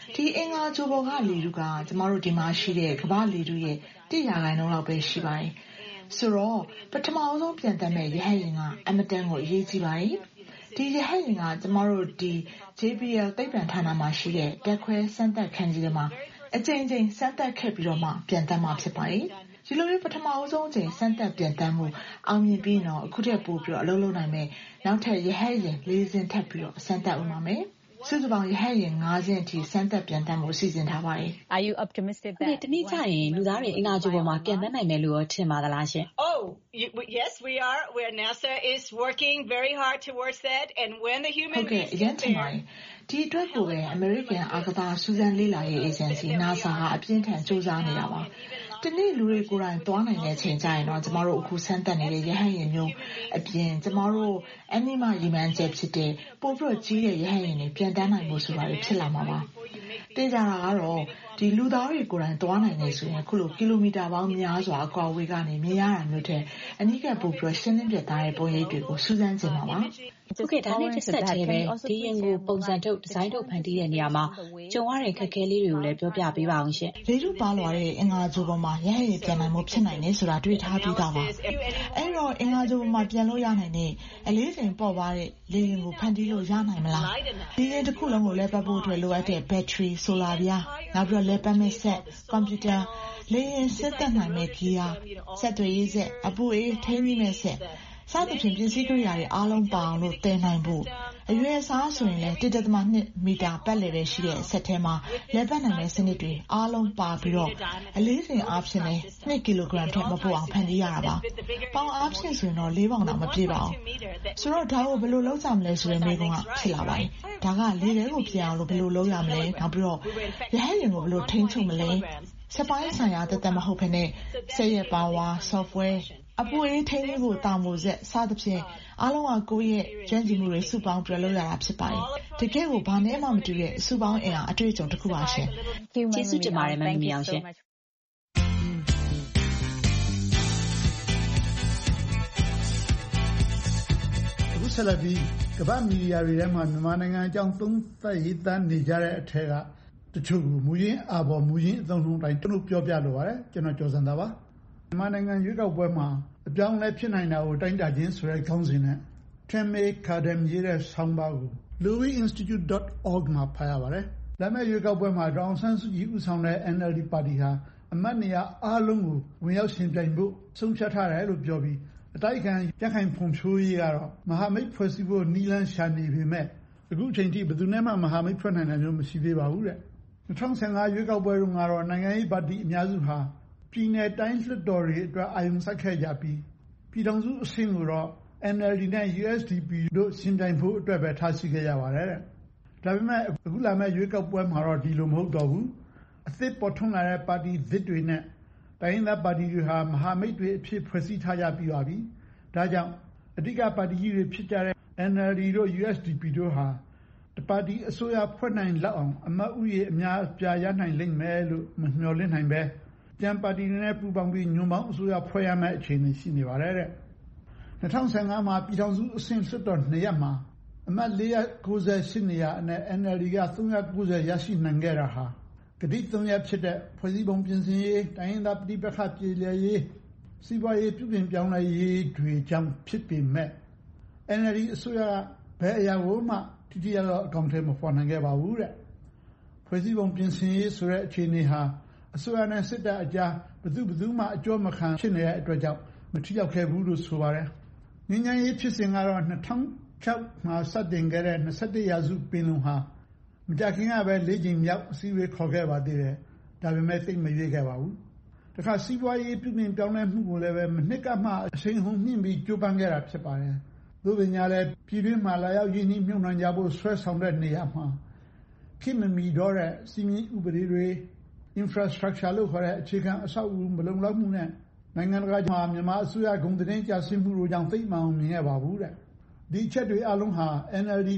ဒီအင်္ဂါဂြိုလ်ပေါ်ကလေထုကကျမတို့ဒီမှာရှိတဲ့ကမ္ဘာလေထုရဲ့1% လောက်ပဲရှိပါတယ်ဆိုတော့ပထမဆုံးပြန်တက်မဲ့ရဟတ်ယာဉ်ကအမတန်ကိုအရေးကြီးပါတယ်ဒီရဟတ်ယာဉ်ကကျမတို့ဒီ JPL သိပ္ပံဌာနမှာရှိတဲ့တက်ခွဲစမ်းသပ်ခန်းကြီးထဲမှာအကြိမ်ကြိမ်စမ်းသပ်ခဲ့ပြီးတော့မှပြန်တက်မှာဖြစ်ပါတယ်ဒီလိုမျိုးပထမဆုံးအချိန်စမ်းသပ်ပြန်တက်မှုအောင်မြင်ပြီးတော့အခုထက်ပိုပြီးတော့အလုပ်လုပ်နိုင်မယ်နောက်ထပ်ရဟတ်ယာဉ်၄စင်းထပ်ပြီးတော့စမ်းသပ်ဦးမှာမယ်စုစုပေါင်းရဟတ်ယာဉ်5စင်းအထိစမ်းသပ်ပြန်တက်မှုစီစဉ်ထားပါတယ် Are you optimistic that ဒီနေ့ကျရင်လူသားတွေအင်္ဂါဂြိုလ်ပေါ်မှာပြန်တက်နိုင်မယ်လို့ရောထင်ပါသလားရှင် Oh, yes, we are. Where NASA is working very hard towards that, and when the human beings get there. ဒီအတွက်ကိုပဲအမေရိကန်အာကာသစူးစမ်းလေ့လာရေးအေဂျင်စီ NASA ကအပြင်းထန်စူးစမ်းနေတာပါဒီနေ့လူတွေကိုယ်တိုင်သွားနိုင်တဲ့အချိန်ကျရင်တော့ကျမတို့အခုစမ်းသပ်နေတဲ့ရဟတ်ယာဉ်မျိုးအပြင်ကျမတို့အနိမရီမန်ချက်ဖြစ်တဲ့ပို့ပြီးတော့ကြီးတဲ့ရဟတ်ယာဉ်တွေပြန်တန်းနိုင်ဖို့ဆိုတာတွေဖြစ်လာမှာပါတေးကြတာကတော့ဒီလူသားတွေကိုယ်တိုင်သွားနိုင်နေဆိုရင်ခုလိုကီလိုမီတာပေါင်းများစွာအကွာအဝေးကနေမြင်ရတာမျိုးတဲ့ အနီးကပ်ပို့ပြီးရှင်းလင်းပြသတဲ့ပုံရိပ်တွေကိုစူးစမ်းကြည့်မှာပါဟုတ်ကဲ့ဒါနဲ့တစ်ဆက်တည်းပဲဒီရင်ကိုပုံစံထုတ်ဒီဇိုင်းထုတ်ဖန်တီးတဲ့နေရာမှာကြုံရတဲ့ခက်ခဲလေးတွေကိုလည်းပြောပြပေးပါအောင်ရှင်လေထုပါလွာတဲ့အင်္ဂါဂြိုလ်ပေါ်မှာရဟတ်ယာဉ်ပြန်နိုင်မှုဖြစ်နိုင်တယ်ဆိုတာတွေ့ထားပြီးသားပါအဲ့တော့အင်္ဂါဂြိုလ်ပေါ်မှာပြန်လို့ရနိုင်တဲ့အလေးချိန်ပေါ့ပါတဲ့လေယာဉ်ကိုဖန်တီးလို့ရနိုင်မလားဒီရင်တစ်ခုလုံးကိုလဲပတ်ဖို့အတွက်လိုအပ်တဲ့ဘက်ထရီဆိုလာပြားနောက်ပြီးတော့လဲပတ်မဲ့ဆက်ကွန်ပျူတာလေယာဉ်စစ်သက်နိုင်မဲ့ဂီယာဆက်သွယ်ရေးဆက်အပူအေးထိန်းသိမ်းမဲ့ဆက်စသဖြင့်ပစ္စည်းကိရိယာတွေအားလုံးပါအောင်လို့တည်နိုင်ဖို့အရွယ်အစားဆိုရင်လည်း 1.2 မီတာပတ်လည်ပဲရှိတဲ့ဆက်ထဲမှာလက်ပတ်နိုင်တဲ့စနစ်တွေအားလုံးပါပြီးတော့အလေးချိန်အားဖြင့်လည်း2 ကီလိုဂရမ်ထက်မပိုအောင်ဖန်တီးရတာပါပေါင်အားဖြင့်ဆိုရင်တော့4ပေါင်တောင်မပြည့်ပါဘူးဆိုတော့ဒါကိုဘယ်လိုလုပ်ကြမလဲဆိုတဲ့မေးခွန်းကဖြစ်လာပါတယ်ဒါကလေထဲကိုပြန်အောင်လို့ဘယ်လိုလုပ်ရမလဲနောက်ပြီးတော့ရဟတ်ယာဉ်ကိုဘယ်လိုထိန်းချုပ်မလဲစပိုင်းဆိုင်ရာတက်မဟုတ်ဘဲနဲ့စက်ရဲ့ပါဝါ software အပူအေးထိန်းဖို့တာမိုဆက်စသဖြင့်အားလုံးကကိုယ့်ရဲ့ကျွမ်းကျင်မှုတွေစုပေါင်းပြလုပ်ရတာဖြစ်ပါတယ်တကယ်ကိုဘာနဲ့မှမတူတဲ့စုပေါင်းအင်အားအတွေ့အကြုံတစ်ခုပါရှင်ကျေးဇူးတင်ပါတယ်မမီအောင်ရှင်အခုဆက်လက်ပြီးကမ္ဘာမီဒီယာတွေထဲမှာမြန်မာနိုင်ငံအကြောင်းသုံးသပ်ရေးသားနေကြတဲ့အထက်ကတချို့ကိုမူရင်းအာဘော်မူရင်းအသုံးနှုန်းတိုင်းတို့ပြောပြလိုပါတယ်ကျွန်တော်ကျော်စံသားပါမြန်မာနိုင်ငံရွေးကောက်ပွဲမှာအပြောင်းလဲဖြစ်နိုင်တာကိုတိုင်းတာခြင်းဆိုတဲ့ခေါင်းစဉ်နဲ့ Treme Kadem ရေးတဲ့ဆောင်းပါးကို louisinstitute.org မှာဖတ်ရပါတယ်။လာမယ့်ရွေးကောက်ပွဲမှာဒေါ်အောင်ဆန်းစုကြည်ဦးဆောင်တဲ့ NLD ပါတီဟာအမတ်နေရာအားလုံးကိုဝင်ရောက်ရှင်ပြိုင်ဖို့ဆုံးဖြတ်ထားတယ်လို့ပြောပြီးအတိုက်အခံကြံ့ခိုင်ဖွံ့ဖြိုးရေးကတော့မဟာမိတ်ဖွဲ့စည်းဖို့နည်းလမ်းရှာနေပေမဲ့အခုအချိန်ထိဘယ်သူနဲ့မှမဟာမိတ်ဖွဲ့နိုင်တာမျိုးမရှိသေးပါဘူးတဲ့။2015ရွေးကောက်ပွဲတုန်းကတော့နိုင်ငံရေးပါတီအများစုဟာပြည်내တိုင်းလွှတ်တော်တွေအတွက်အာရုံစိုက်ခဲ့ကြပြီးပြည်ထောင်စုအဆင့်ကိုတော့ NLD နဲ့ USDP တို့ရှင်ပြိုင်ဖို့အတွက်ပဲထားရှိခဲ့ရပါတယ်တဲ့။ဒါပေမဲ့အခုလာမယ့်ရွေးကောက်ပွဲမှာတော့ဒီလိုမဟုတ်တော့ဘူး။အသစ်ပေါ်ထွန်းလာတဲ့ပါတီသစ်တွေနဲ့တိုင်းရင်းသားပါတီတွေဟာမဟာမိတ်တွေအဖြစ်ဖွဲ့စည်းထားကြပြီးပါပြီ။ဒါကြောင့်အဓိကပါတီကြီးတွေဖြစ်ကြတဲ့ NLD တို့ USDP တို့ဟာတပါတီအစိုးရဖွဲ့နိုင်လောက်အောင်အမတ်ဥယေအများပြားရနိုင်လိမ့်မယ်လို့မမျှော်လင့်နိုင်ပဲကျန်ပါတီတွေနဲ့ပူးပေါင်းပြီးညွန့်ပေါင်းအစိုးရဖွဲ့ရမယ့်အခြေအနေရှိနေပါတယ်တဲ့2015မှာပြည်ထောင်စုအဆင့်လွှတ်တော်2ရပ်မှာအမတ်498နေရာအနက် NLD က390ရရှိနိုင်ခဲ့တာဟာကတိ3ရပ်ဖြစ်တဲ့ဖွဲ့စည်းပုံပြင်ဆင်ရေးတိုင်းရင်းသားပြည်ပခတ်ပြည်လည်ရေးစီးပွားရေးပြုပြင်ပြောင်းလဲရေးတွေကြောင့်ဖြစ်ပေမဲ့ NLD အစိုးရကဘယ်အရာကိုမှတိတိကျကျအကောင့်ထဲမဖော်နိုင်ခဲ့ပါဘူးတဲ့ဖွဲ့စည်းပုံပြင်ဆင်ရေးဆိုတဲ့အခြေအနေဟာအစိုးရနဲ့စစ်တပ်အကြားဘယ်သူမှအကျိုးမခံဖြစ်နေတဲ့အတွက်ကြောင့်မထိရောက်ခဲ့ဘူးလို့ဆိုပါတယ်။ငြိမ်းချမ်းရေးဖြစ်စဉ်ကတော့2006မှာစတင်ခဲ့တဲ့21ရာစုပင်လုံဟာမကြာခင်ကပဲ၄ကြိမ်မြောက်အစည်းအဝေးခေါ်ခဲ့ပါသေးတယ်။ဒါပေမဲ့သိပ်မရွေးခဲ့ပါဘူး။တခါစီးပွားရေးပြုပြင်ပြောင်းလဲမှုကိုလည်းပဲမနှစ်ကမှအရှိန်ဟုန်မြင့်ပြီးကြိုးပမ်းခဲ့တာဖြစ်ပါတယ်။သို့ပင်ညာလည်းပြည်တွင်းမှာလာရောက်ရင်းနှီးမြှုပ်နှံကြဖို့ဆွဲဆောင်တဲ့နေရာမှာခေတ်မမီတော့တဲ့စီမင်းဥပဒေတွေ infrastructure လို့ခေါ်တဲ့အခြေခံအဆောက်အဦမလုံလောက်မှုနဲ့နိုင်ငံတကာမှာမြန်မာအစိုးရဂုဏ်သတင်းကျဆင်းမှုတို့ကြောင့်သိမှန်မြင်ရပါဘူးတဲ့ဒီအချက်တွေအလုံးဟာ NLD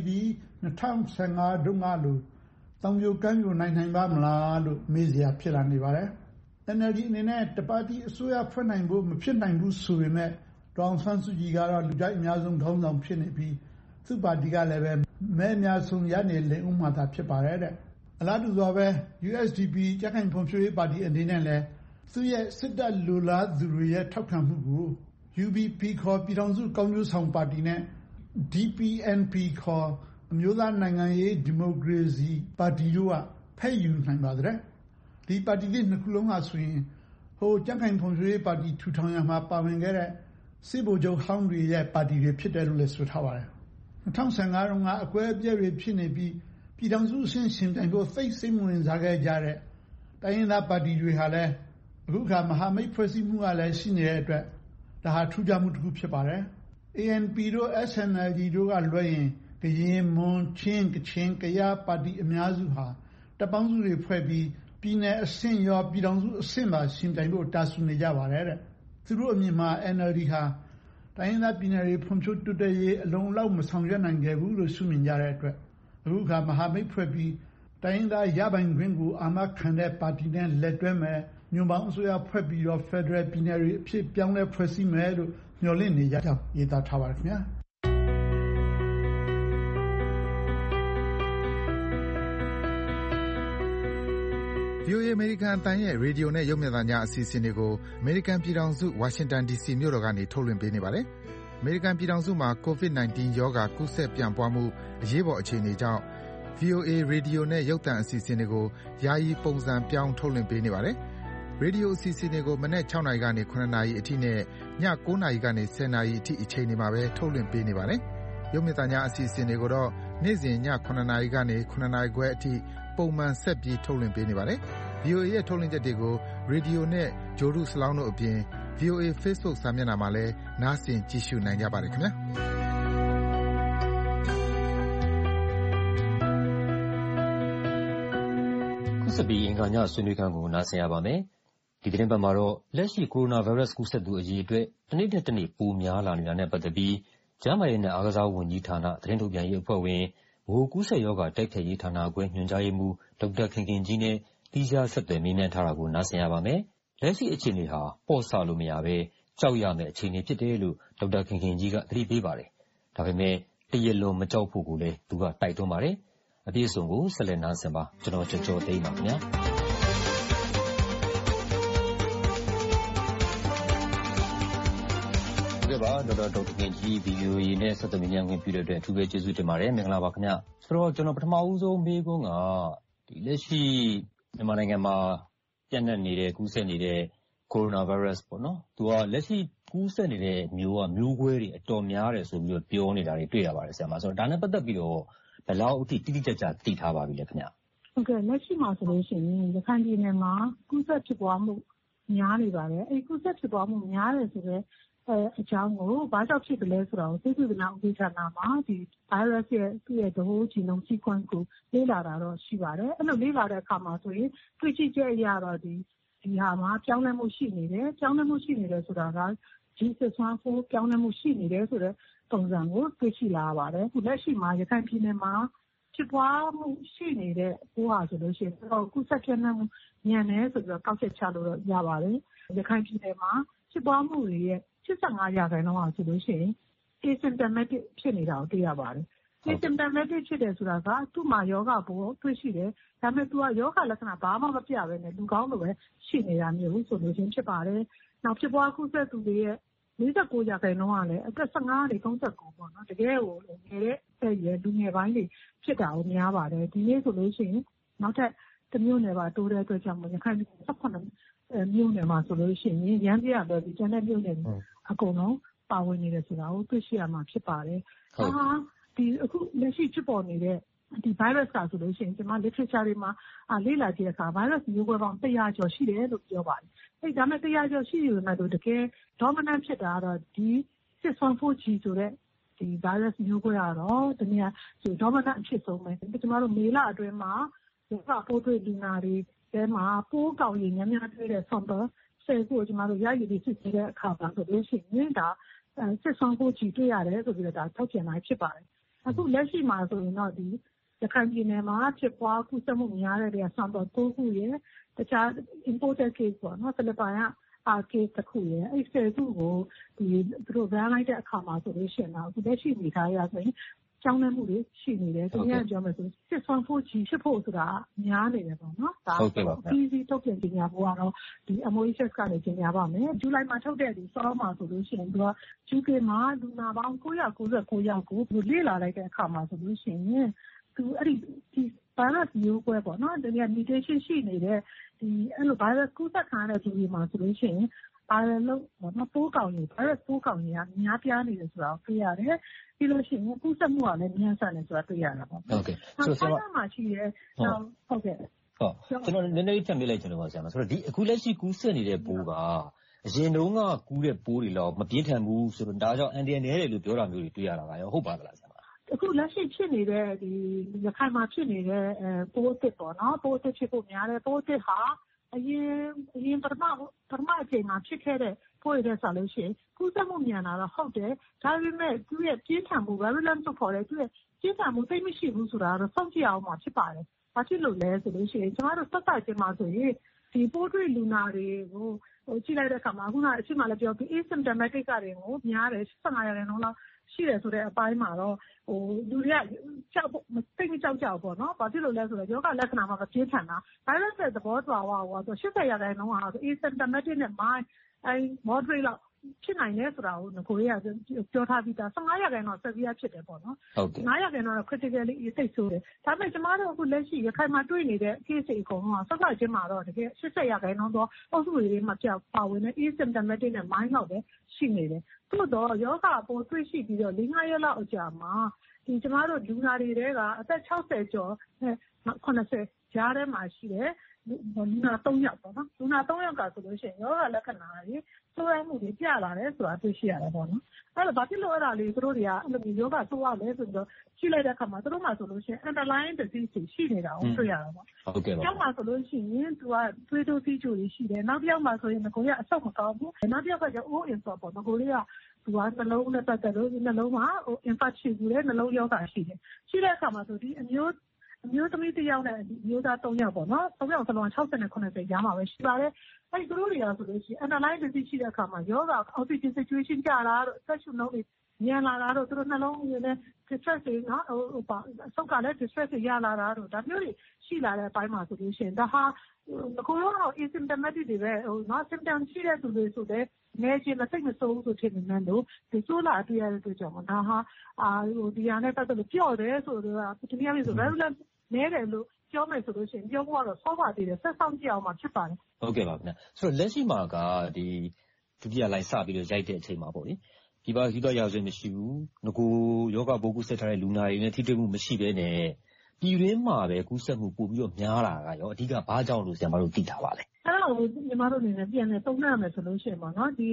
2015တုန်းကလိုတောင်ပြိုကမ်းပြိုနိုင်ပါမလားလို့မေးစရာဖြစ်လာနေပါတယ် NLD အနေနဲ့တပါတီအစိုးရဖွဲ့နိုင်ဖို့မဖြစ်နိုင်ဘူးဆိုပေမဲ့ဒေါအောင်ဆန်းစုကြည်ကတော့လူကြိုက်အများဆုံးခေါင်းဆောင်ဖြစ်နေပြီးသူ့ပါတီကလည်းပဲမဲအများဆုံးရနေလိမ့်ဦးမှာသာဖြစ်ပါတယ်တဲ့အလားတူစွာပဲ USDP ကြံ့ခိုင်ဖွံ့ဖြိုးရေးပါတီအနေနဲ့လည်းသူ့ရဲ့စစ်တပ်လိုလားသူတွေရဲ့ထောက်ခံမှုကို UBP ခေါ်ပြည်ထောင်စုကောင်းကျိုးဆောင်ပါတီနဲ့ DPNP ခေါ်အမျိုးသားနိုင်ငံရေးဒီမိုကရေစီပါတီတို့ကဖဲ့ယူနိုင်ပါတဲ့ဒီပါတီတွေနှစ်ခုလုံးဟာဆိုရင်ဟိုကြံ့ခိုင်ဖွံ့ဖြိုးရေးပါတီထူထောင်ရမှာပါဝင်ခဲ့တဲ့စစ်ဗိုလ်ချုပ်ဟောင်းတွေရဲ့ပါတီတွေဖြစ်တယ်လို့လည်းဆိုထားပါတယ်2015တုန်းကအကွဲအပြဲတွေဖြစ်နေပြီးပြည်ထောင်စုအဆင့်ရှင်ပြိုင်ဖို့သိစိတ်ဝင်စားခဲ့ကြတဲ့တိုင်းရင်းသားပါတီတွေဟာလည်းအခုခါမဟာမိတ်ဖွဲ့စည်းမှုကလည်းရှိနေတဲ့အတွက်ဒါဟာထူးခြားမှုတစ်ခုဖြစ်ပါတယ် ANP တို့ SNLD တို့ကလွှဲရင်ကရင်မွန်ချင်းကချင်ကယားပါတီအများစုဟာတပ်ပေါင်းစုတွေဖွဲ့ပြီးပြည်နယ်အဆင့်ရောပြည်ထောင်စုအဆင့်ပါရှင်ပြိုင်ဖို့တာဆူနေကြပါတယ်တဲ့သူတို့အမြင်မှာ NLD ဟာတိုင်းရင်းသားပြည်နယ်တွေဖွံ့ဖြိုးတိုးတက်ရေးအလုံးလောက်မဆောင်ရွက်နိုင်ခဲ့ဘူးလို့ရှုမြင်ကြတဲ့အတွက်အခုခါမဟာမိတ်ဖွဲ့ပြီးတိုင်းရင်းသားရပိုင်ခွင့်ကိုအာမခံတဲ့ပါတီနဲ့လက်တွဲမယ်ညွန့်ပေါင်းအစိုးရဖွဲ့ပြီးတော့ Federal ပြည်နယ်တွေအဖြစ်ပြောင်းလဲဖွဲ့စည်းမယ်လို့မျှော်လင့်နေကြကြောင်းရေးသားထားပါတယ်ခင်ဗျာ VOA အမေရိကန်အသံရဲ့ရေဒီယိုနဲ့ရုပ်မြင်သံကြားအစီအစဉ်တွေကိုအမေရိကန်ပြည်ထောင်စုဝါရှင်တန် DC မြို့တော်ကနေထုတ်လွှင့်ပေးနေပါတယ်။အမေရိကန်ပြည်ထောင်စုမှာ COVID-19 ရောဂါကူးစက်ပြန့်ပွားမှုအရေးပေါ်အခြေအနေကြောင့် VOA ရေဒီယိုနဲ့ရုပ်သံအစီအစဉ်တွေကိုယာယီပုံစံပြောင်းထုတ်လွှင့်ပေးနေပါတယ်။ရေဒီယိုအစီအစဉ်တွေကိုမနက်6နာရီကနေ9နာရီအထိနဲ့ည9နာရီကနေ10နာရီအထိအချိန်တွေမှာပဲထုတ်လွှင့်ပေးနေပါတယ်။ရုပ်မြင်သံကြားအစီအစဉ်တွေကိုတော့နေ့စဉ်ည9နာရီကနေ9နာရီခွဲအထိပုံမှန်ဆက်ပြီးထုတ်လွှင့်ပေးနေပါတယ်။ VOA ရဲ့ထုတ်လွှင့်ချက်တွေကိုရေဒီယိုနဲ့ဂျိုဒုစလောင်းတို့အပြင် VOA Facebook စာမျက်နှာမှာလည်းနားဆင်ကြည့်ရှုနိုင်ကြပါတယ်ခင်ဗျာ။ခုဆက်ပြီးအင်္ဂါညဆွေးနွေးခန်းကိုနားဆင်ရပါမယ်။ဒီသတင်းပတ်မှာတော့လက်ရှိကိုရိုနာဗိုင်းရပ်စ်ကူးစက်သူအရေအတွက်တစ်နေ့နဲ့တစ်နေ့ပိုများလာနေတာနဲ့ပတ်သက်ပြီးကျန်းမာရေးနဲ့အားကစားဝန်ကြီးဌာနသတင်းထုတ်ပြန်ရေးအဖွဲ့ဝင်ဗဟိုကူးစက်ရောဂါတိုက်ဖျက်ရေးဌာနခွဲညွှန်ကြားရေးမှူးဒေါက်တာခင်ခင်ကြီးနဲ့သီးခြားဆက်သွယ်မေးမြန်းထားတာကိုနားဆင်ရပါမယ်။လက်ရှိအခြေအနေဟာပေါ့ဆလို့မရဘဲကြောက်ရမယ့်အခြေအနေဖြစ်တယ်လို့ဒေါက်တာခင်ခင်ကြီးကသတိပေးပါတယ်။ဒါပေမဲ့တရလွန်မကြောက်ဖို့ကိုလည်းသူကတိုက်တွန်းပါတယ်။အပြည့်အစုံကိုဆက်လက်နားဆင်ပါကျွန်တော်ကျော်သိန်းပါခင်ဗျာ။ဟုတ်ကဲ့ပါဒေါက်တာခင်ကြီး VOA နဲ့ဆက်သွယ်မေးမြန်းခွင့်ပြုတဲ့အတွက်အထူးပဲကျေးဇူးတင်ပါတယ်မင်္ဂလာပါခင်ဗျ။ဆိုတော့ကျွန်တော်ပထမဦးဆုံးမေးခွန်းကဒီလက်ရှိမြန်မာနိုင်ငံမှာပြန့်နှံ့နေတဲ့ကူးစက်နေတဲ့ကိုရိုနာဗိုင်းရပ်စ်ပေါ့နော်သူကလက်ရှိကူးစက်နေတဲ့မျိုးကွဲတွေအတော်များတယ်ဆိုပြီးတော့ပြောနေတာတွေတွေ့ရပါတယ်ဆရာမဆိုတော့ဒါနဲ့ပတ်သက်ပြီးတော့ဘယ်လောက်အထိတိတိကျကျသိထားပါပြီလဲခင်ဗျဟုတ်ကဲ့လက်ရှိမှာဆိုလို့ရှိရင်ရခိုင်ပြည်နယ်မှာကူးစက်ဖြစ်ပွားမှုများနေပါတယ်အဲဒီကူးစက်ဖြစ်ပွားမှုများတယ်ဆိုတော့အကြောင်းကိုဘာကြောင့်ဖြစ်တယ်လဲဆိုတော့သိပ္ပံဥပဒေဌာနမှာဒီ virus ရဲ့သူ့ရဲ့ the whole genome sequence ကိုလေ့လာတာတော့ရှိပါတယ်အဲ့လိုလေ့လာတဲ့အခါမှာဆိုရင်တွေ့ရှိချက်အရတော့ဒီဟာမှာပြောင်းလဲမှုရှိနေတယ်ပြောင်းလဲမှုရှိနေတယ်ဆိုတာက G614 ပြောင်းလဲမှုရှိနေတယ်ဆိုတဲ့ပုံစံကိုတွေ့ရှိလာပါတယ်အခုလက်ရှိမှာရခိုင်ပြည်နယ်မှာဖြစ်ပွားမှုရှိနေတဲ့ပိုးဟာဆိုလို့ရှိရင်တော့ကုသပြန့်နှံ့မှုညံ့တယ်ဆိုပြီးတော့ကောက်ချက်ချလို့ရပါတယ်ရခိုင်ပြည်နယ်မှာဖြစ်ပွားမှုတွေရဲ့85%ဟာဆိုလို့ရှိရင် asymptomatic ဖြစ်နေတာကိုတွေ့ရပါတယ် asymptomatic ဖြစ်တယ်ဆိုတာကသူ့မှာယောဂပိုးတွေ့ရှိတယ်ဒါပေမဲ့သူကယောဂလက္ခဏာဘာမှမပြဘဲနဲ့လူကောင်းလိုပဲရှိနေတာမျိုးဆိုလို့ချင်းဖြစ်ပါတယ်နောက်ဖြစ်ပွားကုသသူတွေရဲ့49%ကလည်းအသက်15ကနေ39ပေါ့နော်တကယ်ကိုနေတဲ့ရဲ့လူငယ်ပိုင်းတွေဖြစ်တာကိုများပါတယ်ဒီနေ့ဆိုလို့ရှိရင်နောက်ထပ်တစ်မျိုးနယ်ပါတိုးတဲ့အတွက်ကြောင့်ရခိုင်ပြည်18မြို့နယ်မှာဆိုလို့ရှိရင်ရန်ပြရတော့ဒီကျန်တဲ့မြို့နယ်အကုန်လုံးပါဝင်နေတယ်ဆိုတာကိုသိရှိရမှာဖြစ်ပါတယ်ဒီအခုလက်ရှိဖြစ်ပေါ်နေတဲ့ဒီ virus ကဆိုလို့ရှိရင်ကျွန်မ literature တွေမှာလေ့လာကြည့်တဲ့အခါ virus မျိုးကွဲပေါင်း100ကျော်ရှိတယ်လို့ပြောပါတယ်အဲ့ဒါမဲ့100ကျော်ရှိရုံနဲ့တော့တကယ် dominant ဖြစ်တာကတော့ဒီ 614G ဆိုတဲ့ဒီ virus မျိုးကွဲကတော့တနည်းဆို dominant ဖြစ်ဆုံးပဲကျွန်တော်တို့မေလအတွင်းမှာရောဂါပိုးတွေ့လူနာတွေထဲမှာပိုးကောင်ရည်များများတွေ့တဲ့ sample 10ခုကိုကျွန်တော်တို့ရယူပြီးစစ်ဆေးတဲ့အခါမှာဆိုလို့ရှိရင်ဒါ614G တွေ့ရတယ်ဆိုပြီးတော့ဒါထောက်ပြန်လိုက်ဖြစ်ပါတယ်အခုလက်ရှိမှာဆိုရင်တော့ဒီရခိုင်ပြည်နယ်မှာဖြစ်ပွားကူးစက်မှုများတဲ့နေရာ sample 9ခုရယ်တခြား imported case ပေါ့နော်ဖိလစ်ပိုင်ကcase တစ်ခုရယ်အဲ့10ခုကိုဒီသူတို့ ban လိုက်တဲ့အခါမှာဆိုလို့ရှိရင်တော့အခုလက်ရှိအနေထားအရဆိုရင်ပြောင်းလဲမှုတွေရှိနေတယ်။တနည်းအားဖြင့်ပြောမယ်ဆို614G ဖြစ်ဖို့ဆိုတာများနေတယ်ပေါ့နော်။ဒါPZ ထုတ်ပြန်ကြေညာဖို့ကတော့ဒီ MOHS ကနေကြေညာပါမယ်။ဇူလိုင်မှာထုတ်တဲ့ဒီဆောင်းမှာဆိုလို့ရှိရင်သူက UK မှာလူနာပေါင်း999ယောက်ကိုလေ့လာလိုက်တဲ့အခါမှာဆိုလို့ရှိရင်သူအဲ့ဒီvirus မျိုးကွဲပေါ့နော်။တကယ် mutation ရှိနေတဲ့ဒီအဲ့လို virus ကူးစက်ခံရတဲ့သူတွေမှာဆိုလို့ရှိရင်viral လို့ပေါ့နော်ပိုးကောင်တွေ virus ပိုးကောင်တွေကများပြားနေတယ်ဆိုတာကိုတွေ့ရတယ်။ပြီးလို့ရှိရင်ကူးစက်မှုကလည်းမြန်ဆန်တယ်ဆိုတာတွေ့ရတာပေါ့။ဟုတ်ကဲ့ဆိုတော့မှာရှိတယ်ဟုတ်ကဲ့ကျွန်တော်နည်းနည်းထပ်မေးလိုက်ချင်လို့ပါဆရာမဆိုတော့ဒီအခုလက်ရှိကူးစက်နေတဲ့ပိုးကအရင်တုန်းကကူးတဲ့ပိုးတွေတော့မပြင်းထန်ဘူးဆိုတော့ဒါကြောင့်အန်တီနဲတယ်လို့ပြောတာမျိုးတွေတွေ့ရတာကရောဟုတ်ပါသလားဆရာမအခုလက်ရှိဖြစ်နေတဲ့ဒီရခိုင်မှာဖြစ်နေတဲ့ပိုးအသစ်ပေါ့နော်ပိုးအသစ်ဖြစ်ဖို့များတယ်ပိုးအသစ်ဟာအရင်ပထမအချိန်မှာဖြစ်ခဲ့တဲ့ပိုးရတဲ့ဆိုလို့ရှိရင်ကူးစက်မှုမြန်လာတော့ဟုတ်တယ်ဒါပေမဲ့သူ့ရဲ့ပြင်းထန်မှု virulence လို့ခေါ်တဲ့သူ့ရဲ့ပြင်းထန်မှုသိမရှိဘူးဆိုတာတော့စောင့်ကြည့်အောင်မှာဖြစ်ပါတယ်။ဘာဖြစ်လို့လဲဆိုလို့ရှိရင်ကျမတို့စက်သားချင်းမှာဆိုရင်ဒီပိုးတွေ့လူနာတွေကိုကြည့်လိုက်တဲ့အခါမှာခုနအချိန်မှလည်းပြောပြီး asymptomatic တွေကိုများတယ်15%လောက်ရှိတယ်ဆိုတဲ့အပိုင်းမှာတော့လူတွေကကြောက်သိမကြောက်ကြဘူးပေါ့နော်။ဘာဖြစ်လို့လဲဆိုတော့ယောဂလက္ခဏာမှာပြင်းထန်တာ virus ရဲ့သဘောတရားဆို80%လုံးဟာဆို asymptomatic နဲ့ moderate လောက်ဖြစ်နိုင်တယ်ဆိုတာကိုကိုရီးယားပြောထားပြီးသား15%တော့ severe ဖြစ်တယ်ပေါ့နော်9%တော့ critically သိဆိုးတယ်ဒါပေမဲ့ကျမတို့အခုလက်ရှိရခိုင်မှာတွေ့နေတဲ့ case တွေအကုန်လုံးကဆက်ချင်းမှာတော့တကယ်80%တော့အုပ်စုတွေမှာပြောက်ပါဝင်တဲ့ asymptomatic နဲ့ mild လောက်ပဲရှိနေတယ်သို့တော့ယောဂပိုးတွေ့ရှိပြီးတော့4-5 ရက်လောက်အကြာမှာဒီကျမတို့လူနာတွေထဲကအသက်60ကျော်နဲ့80ကြားထဲမှာရှိတယ်လူနာ3ယောက်ပေါ့နော်လူနာ3ယောက်ကဆိုလို့ရှိရင်ယောဂလက္ခဏာတွေဆိုးရမှုတွေပြလာတယ်ဆိုတာတွေ့ရှိရတယ်ပေါ့နော်အဲ့တော့ဘာဖြစ်လို့အဲ့ဒါလေးသူတို့တွေကအဲ့လိုမျိုးယောဂဆိုးရလဲဆိုတော့ရှိလိုက်တဲ့အခါမှာသူတို့မှဆိုလို့ရှိရင် underlying disease တွေရှိနေတာကိုတွေ့ရတာပေါ့ဟုတ်ကဲ့ပါကျောင်းမှာဆိုလို့ရှိရင်သူကသွေးတိုးစီးချိုတွေရှိတယ်နောက်တစ်ယောက်မှာဆိုရင်ကိုရီးယားအဆုတ်မကောင်းဘူးနောက်တစ်ယောက်ကကျ O insult ပေါ့နော်ကိုရီးယားသူကနှလုံးနဲ့ပတ်သက်လို့နှလုံးမှာ infarct ရှိဘူးလေနှလုံးယောဂရှိတယ်ရှိတဲ့အခါမှာဆိုဒီအမျိုးသမီးတစ်ယောက်နဲ့မျိုးသား3ယောက်ပေါ့နော်3ယောက်စလုံး60နဲ့90ကြားမှာပဲရှိပါတယ်အဲ့ဒီသူတို့တွေကဆိုလို့ရှိရင် underlying disease ရှိတဲ့အခါမှာယောဂ oxygen saturation ကျလာတော့ဆက်ရှုနှုန်းတွေမြန်လာတာတော့သူတို့နှလုံးရင်းနဲ့ distress တွေနော်အဆုတ်ကလည်း distress တွေရလာတာတော့ဒါမျိုးတွေရှိလာတဲ့အပိုင်းမှာဆိုလို့ရှိရင်ဒါဟာကိုယ်တော့ asymptomatic တွေပဲနော် symptom ရှိတဲ့သူတွေဆိုတဲ့နေချင်းမသိမစိုးဘူးဆိုဖြစ်နေမှလို့ဒီဆိုလာတွေ့ရတဲ့အတွက်ကြောင့်ဒါဟာဒီဟာနဲ့ပတ်သက်လို့ပြော့တယ်ဆိုတော့ဒီနေ့မျိုးဆို virulence နဲတယ်လို့ပြောမယ်ဆိုလို့ရှိရင်ပြောဖို့ကတော့ဆော့ပါသေးတယ်ဆက်ဆောင်ကြည့်အောင်မှဖြစ်ပါတယ်ဟုတ်ကဲ့ပါခင်ဗျဆိုတော့လက်ရှိမှာကဒီဒုတိယလိုင်းစပြီးတော့ရိုက်တဲ့အချိန်မှာပေါ့လေဒီပါယူတော့ရာဇဝင်မရှိဘူးငကိုယောဂပိုးကူးစက်ထားတဲ့လူနာတွေနဲ့ထိတွေ့မှုမရှိဘဲနဲ့ပြည်တွင်းမှာပဲကူးစက်မှုပို့ပြီးတော့များလာတာရောအဓိကဘာကြောင့်လို့ဆရာမတို့သိထားပါလဲအဲ့တော့ညီမတို့အနေနဲ့ပြန်နေသုံးသပ်ရမယ်ဆိုလို့ရှိရင်ပေါ့နော်ဒီ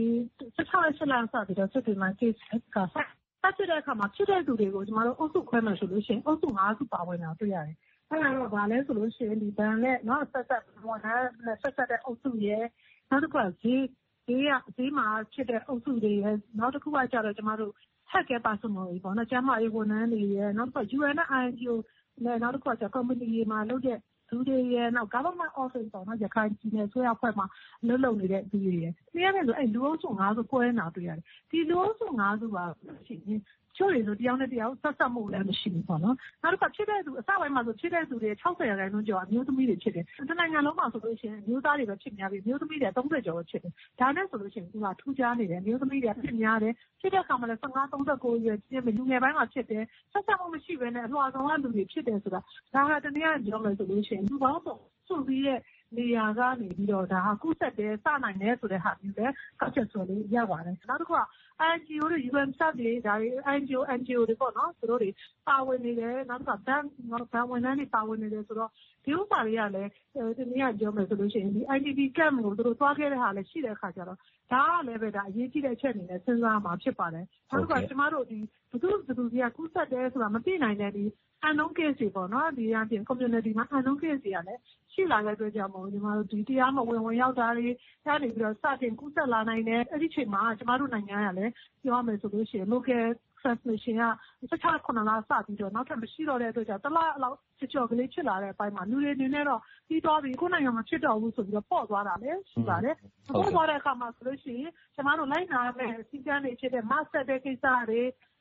16လစပြီးတော့စစ်တွေမှာ case ကဆက်ဖြစ်တဲ့အခါမှာဖြစ်တဲ့သူတွေကိုကျမတို့အုပ်စုခွဲမယ်ဆိုလို့ရှိရင်အုပ်စု5စုပါဝင်တာတွေ့ရတယ်အဲ့ဒါတော့ဗာလဲဆိုလို့ရှိရင်ဒီဘန်နဲ့နော်ဆက်ဝန်ထမ်းနဲ့ဆက်တဲ့အုပ်စုရဲ့နောက်တစ်ခုကဈေးမှာဖြစ်တဲ့အုပ်စုတွေရဲ့နောက်တစ်ခုကကြတော့ကျမတို့ healthcare personnel တွေပေါ့နော်ကျန်းမာရေးဝန်ထမ်းတွေရဲ့နောက်တစ်ခု UN နဲ့ INGO နဲ့နောက်တစ်ခုက community တွေမှာလုပ်တဲ့သူတွေရဲ့နောက် government office ပေါ့နော်ရခိုင်ပြည်နယ်ဆွေးအဖွဲ့မှာလုပ်နေတဲ့သူတွေရဲ့ဒီရတဲ့ဆိုအဲ့လူအုပ်စု5စုကွဲနေတာတွေ့ရတယ်ဒီလူအုပ်စု5စုပါရှိရင်ချို့တွေဆိုတယောက်နဲ့တယောက်ဆက်ဆက်မှုလည်းမရှိဘူးပေါ့နော်နောက်တစ်ခါဖြစ်တဲ့သူအစပိုင်းမှာဆိုဖြစ်တဲ့သူတွေ60%ကျော်အမျိုးသမီးတွေဖြစ်တယ်တနိုင်ငံလုံးမှာဆိုလို့ရှိရင်အမျိုးသားတွေပဲဖြစ်များပြီးအမျိုးသမီးတွေ30ကျော်ပဲဖြစ်တယ်ဒါနဲ့ဆိုလို့ရှိရင်သူကထူးခြားနေတယ်အမျိုးသမီးတွေဖြစ်များတယ်ဖြစ်တဲ့အခါမှာလည်း15-39ရွယ်ချင်းလူငယ်ပိုင်းမှာဖြစ်တယ်ဆက်ဆက်မှုမရှိဘဲနဲ့အလွှာဆောင်ကလူတွေဖြစ်တယ်ဆိုတာဒါကတနည်းအားဖြင့်ပြောမယ်ဆိုလို့ရှိရင်သူပေါင်းစုပြီးရဲ့နေရာကနေပြီးတော့ဒါဟာကုသတယ်စနိုင်တယ်ဆိုတဲ့ဟာမျိုးလည်းကောက်ချက်ဆိုလေးရပါတယ်နောက်တစ်ခုက NGO တွေ UN စတဲ့ဒါတွေ NGO တွေပေါ့နော်သူတို့တွေပါဝင်နေတယ်နောက်တစ်ခါဘန်ဝန်ထမ်းတွေပါဝင်နေတယ်ဆိုတော့ဒီဥစ္စာတွေကလည်းဒီနေ့ကပြောမယ်ဆိုလို့ရှိရင်ဒီ IDP camp ကိုသူတို့သွားခဲ့တဲ့ဟာလည်းရှိတဲ့အခါကျတော့ဒါကလည်းပဲဒါအရေးကြီးတဲ့အချက်အနေနဲ့စဉ်းစားမှာဖြစ်ပါတယ်နောက်တစ်ခါကျမတို့ဒီဘသူတွေကကုသတယ်ဆိုတာမသိနိုင်တဲ့ဒီ unknown case တွေပေါ့နော်ဒီအပြင် community မှာ unknown case တွေကလည်းရှိလာတဲ့အတွက်ကြောင့်မို့ညီမတို့ဒီတရားမဝင်ရောက်တာတွေကနေပြီးတော့စတင်ကူးစက်လာနိုင်တယ်အဲ့ဒီချိန်မှာကျမတို့နိုင်ငံကလည်းပြောမယ်ဆိုလို့ရှိရင် local transmission က16-9လစပြီးတော့နောက်ထပ်မရှိတော့တဲ့အတွက်ကြောင့်တစ်လလောက်ကြော်ကလေးဖြစ်လာတဲ့အပိုင်းမှာလူတွေအနေနဲ့တော့ပြီးသွားပြီကိုယ်နိုင်ငံမှာဖြစ်တော့ဘူးဆိုပြီးတော့ပေါ့သွားတာလည်းရှိပါတယ်ပေါ့သွားတဲ့အခါမှာဆိုလို့ရှိရင်ကျမတို့လိုက်နာရမယ့်စီကံတွေဖြစ်တဲ့ mask တဲ့ကိစ္စတွေ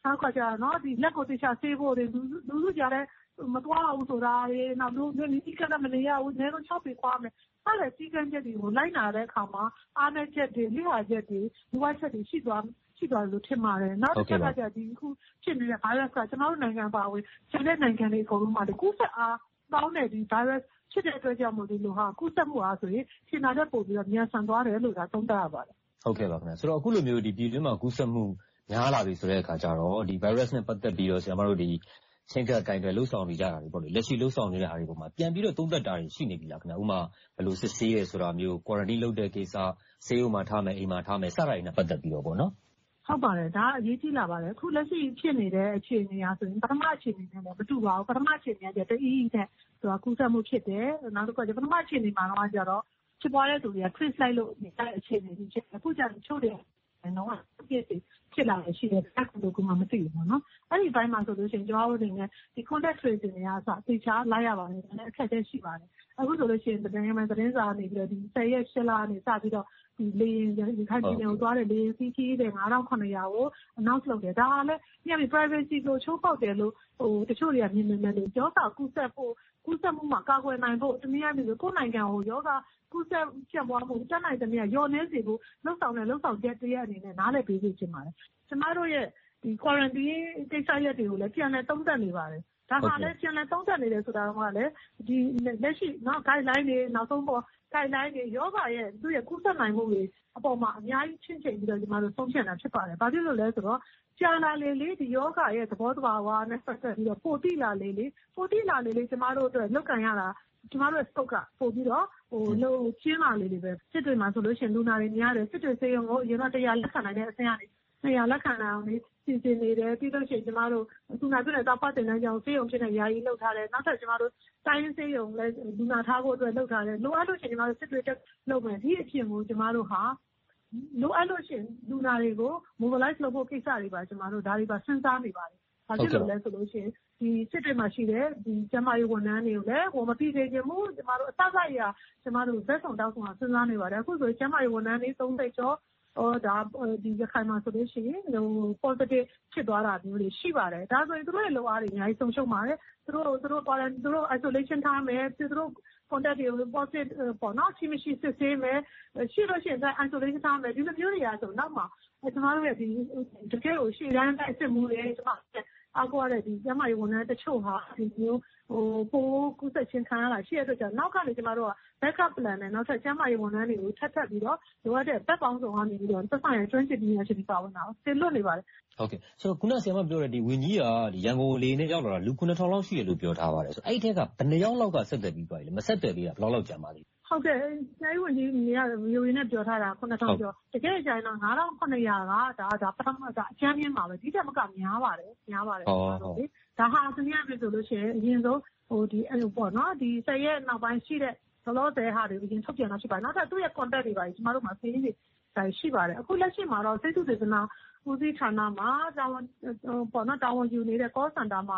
နောက်ခါကျတော့ဒီလက်ကိုတခြားဆေးဖို့တွေလူစုကြတဲ့မသွားအောင်ဆိုတာတွေနောက်လူကြီးကလည်းမနေရဘူးနေတော့6ပေခွာမယ်အဲ့ဒါစီကံချက်တွေကိုလိုက်နာတဲ့အခါမှာအားနည်းချက်တွေလိဟာချက်တွေဒီဝိုင်းချက်တွေရှိသွားလို့ထင်ပါတယ်နောက်တစ်ချက်ကကြဒီခုဖြစ်နေတဲ့ virus ကကျွန်တော်တို့နိုင်ငံပါဝင်ကျန်တဲ့နိုင်ငံတွေအကုန်လုံးမှာကူးစက်အားပေါင်းတဲ့ဒီ virus ဖြစ်တဲ့အတွက်ကြောင့်မို့ဒီလိုဟာကူးစက်မှုအားဆိုရင်ရှင်းတာတဲ့ပို့ပြီးတော့မြန်ဆန်သွားတယ်လို့ဒါသုံးသပ်ရပါတယ်ဟုတ်ကဲ့ပါခင်ဗျာဆိုတော့အခုလိုမျိုးဒီပြည်တွင်းမှာကူးစက်မှုများလာပြီဆိုတဲ့အခါကျတော့ဒီ virus နဲ့ပတ်သက်ပြီးတော့ဆရာမတို့ဒီချင်းကပ်ကိုင်တွေလှုပ်ဆောင်နေကြတာတွေပေါ့လေလက်ရှိလှုပ်ဆောင်နေတဲ့အားတွေပေါ်မှာပြန်ပြီးတော့သုံးသပ်တာတွေရှိနေပြီလားခင်ဗျာဥမာဘယ်လိုစစ်ဆေးရဲဆိုတာမျိုး quarantine လုပ်တဲ့ကိစ္စဆေးရုံမှာထားမယ်အိမ်မှာထားမယ်စတာတွေနဲ့ပတ်သက်ပြီးတော့ပေါ့နော်ဟုတ်ပါတယ်ဒါအရေးကြီးလာပါတယ်အခုလက်ရှိဖြစ်နေတဲ့အခြေအနေအရဆိုရင်ပထမအခြေအနေနဲ့လည်းမတူပါဘူးပထမအခြေအနေကတအီးနဲ့ဆိုတာကူးစက်မှုဖြစ်တယ်နောက်တစ်ခါကျပထမအခြေအနေမှာတော့ကျတော့ဖြစ်ပွားတဲ့သူတွေက trace လိုက်လို့နေတဲ့အခြေအနေကြီးဖြစ်အခုကျတော့ချို့တယ်နော်ဖြစ်လာရှိတယ်အခုတော့ကမှမသိဘူးပေါ့နော်အဲ့ဒီဘိုင်းမှာဆိုလို့ရှိရင်ကျွန်တော်တို့အနေနဲ့ဒီ contact tracing တွေကအစသိချာလိုက်ရပါတယ်ဒါလည်းအခက်အခဲရှိပါတယ်အခုဆိုလို့ရှိရင်သတင်းစာနေပြီးတော့ဒီ10ရက်8လနေစပြီးတော့ဒီလေရင်ဒီခိုင်ပြည်နယ်ကိုသွားတယ်လေရင်စီးကြီးတဲ့9900ကို announce လုပ်တယ်ဒါကလည်းညနေ privacy ကိုချိုးဖောက်တယ်လို့တချို့တွေကမြင်နေတယ်လို့ကြောက်တာကူးစက်မှုမှာကာကွယ်နိုင်ဖို့တနည်းအားဖြင့်ကိုယ်နိုင်ငံကိုယောဂကူးစက်ပြန့်ပွားမှုတက်နိုင်တဲ့နေရာရောနေစေဖို့လှုပ်ဆောင်ချက်တရက်အနေနဲ့နားလည်ပေးစေချင်ပါတယ်ကျမတို့ရဲ့ဒီ quarantine ကိစ္စရက်တွေကိုလည်းပြန်လည်သုံးသပ်နေပါတယ်ဒါမှလည်းပြန်လည်သုံးသပ်နေတယ်ဆိုတာကလည်းဒီလက်ရှိနော် guideline တွေနောက်ဆုံးပေါ် guideline တွေယောဂရဲ့သူ့ရဲ့ကူးစက်နိုင်မှုတွေအပေါ်မှာအများကြီးချင်းချိန်ပြီးတော့ကျမတို့ဆုံးဖြတ်တာဖြစ်ပါတယ်ဘာဖြစ်လို့လဲဆိုတော့ကြာလာလေဒီယောဂရဲ့သဘောတဘာဝနဲ့ပတ်သက်ပြီးတော့ပိုတိလာလေကျမတို့အတွက်လောက်ကန်ရတာကျမတို့ရဲ့ scope ကပို့ပြီးတော့လို့ကျင်းလာလေပဲစစ်တွေမှာဆိုလို့ရှိရင်လူနာတွေများတယ်စစ်တွေစေယုံကိုအရင်က100လက်ခံနိုင်တဲ့အဆင့်ကနေ200လက်ခံနိုင်အောင်စီစဉ်နေတယ်ပြီးလို့ရှိရင်ကျမတို့လူနာပြည့်တဲ့တောက်ပတ်တင်တဲ့ကြောင့်စေယုံဖြစ်တဲ့ယာယီလုပ်ထားတယ်နောက်ထပ်ကျမတို့တိုင်းစေယုံလည်းလူနာထားဖို့အတွက်လုပ်ထားတယ်လိုအပ်လို့ရှိရင်ကျမတို့စစ်တွေတက်လုပ်မယ်ဒီအဖြစ်ကိုကျမတို့ဟာလိုအပ်လို့ရှိရင်လူနာတွေကို mobilize လုပ်ဖို့ကိစ္စတွေပါကျမတို့ဒါတွေပါစဉ်းစားနေပါတယ်ဘာဖြစ်လို့လဲဆိုလို့ရှိရင်ဒီစစ်တွေမှာရှိတဲ့ဒီကျမရေးဝန်ထမ်းတွေကိုလည်းမပြီးသေးခြင်းမို့ကျမတို့အစစအရာကျမတို့ဇက်ဆောင်တောက်ဆောင်စဉ်းစားနေပါတယ်အခုဆိုကျမရေးဝန်ထမ်းတွေ30ကျော်ဒါဒီရခိုင်မှာဆိုလို့ရှိရင်positive ဖြစ်သွားတာမျိုးတွေရှိပါတယ်ဒါဆိုရင်တို့ရဲ့လိုအားတွေအများကြီးဆုံးရှုံးပါတယ်တို့ isolation ထားမယ်တို့ contact တွေကို positive ပေါ့နော်ရှိမရှိစစ်ဆေးမယ်ရှိလို့ရှိရင် isolation ထားမယ်ဒီလိုမျိုးတွေအားဆိုနောက်မှာကျမတို့ရဲ့ဒီတကယ်ကိုရှေ့တန်းတိုက်စစ်မှုတွေကျမအောက်ရတဲ့ဒီကျမရေးဝန်ထမ်းတချို့ဟာဒီမျိုးပိုးကူးစက်ခြင်းခံရတာရှိတဲ့အတွက်ကြောင့်နောက်ကနေကျမတို့က backup plan နဲ့နောက်ထပ်ကျမရေးဝန်ထမ်းတွေကိုထပ်ပြီးတော့လိုအပ်တဲ့ဘက်ပေါင်းစုံကနေပြီးတော့သက်ဆိုင်ရာကျွမ်းကျင်ပညာရှင်တွေပါဝင်တာတင်လွတ်နေပါတယ်ဟုတ်ကဲ့ဆိုတော့ခုနဆရာမပြောတဲ့ဒီဝန်ကြီးကဒီရန်ကုန်လေနဲ့ရောက်လာတာလူ9000လောက်ရှိတယ်လို့ပြောထားပါတယ်ဆိုအဲ့ဒီထက်ကဘယ်နှယောက်လောက်ကဆက်သွယ်ပြီးသွားပြီလဲမဆက်သွယ်ပြီးတာဘယ်လောက်ကြာပါလိမ့်ဟုတ်ကဲ့နိုင်ဝန်ကြီးနေရ VOA နဲ့ပြောထားတာ9000ကျော်တကယ်ကြရင်တော့9900ကဒါပထမကအချမ်းမြင့်ပါပဲဒီတက်မကများပါတယ်ဒါဟာစနစ်အဖြစ်ဆိုလို့ရှိရင်အရင်ဆုံးဒီအဲ့လိုပေါ့နော်ဒီ10ရက်နောက်ပိုင်းရှိတဲ့ဘလော့တဲ့ဟာတွေအရင်ထုတ်ပြန်တာရှိပါတယ်နောက်ထပ်သူ့ရဲ့ contact တွေပါကျမတို့မှာဆေးတွေရှိပါတယ်အခုလက်ရှိမှာတော့စိတ်သုတေသနဦးစီးဌာနမှာတာဝန်ယူနေတဲ့ call center မှာ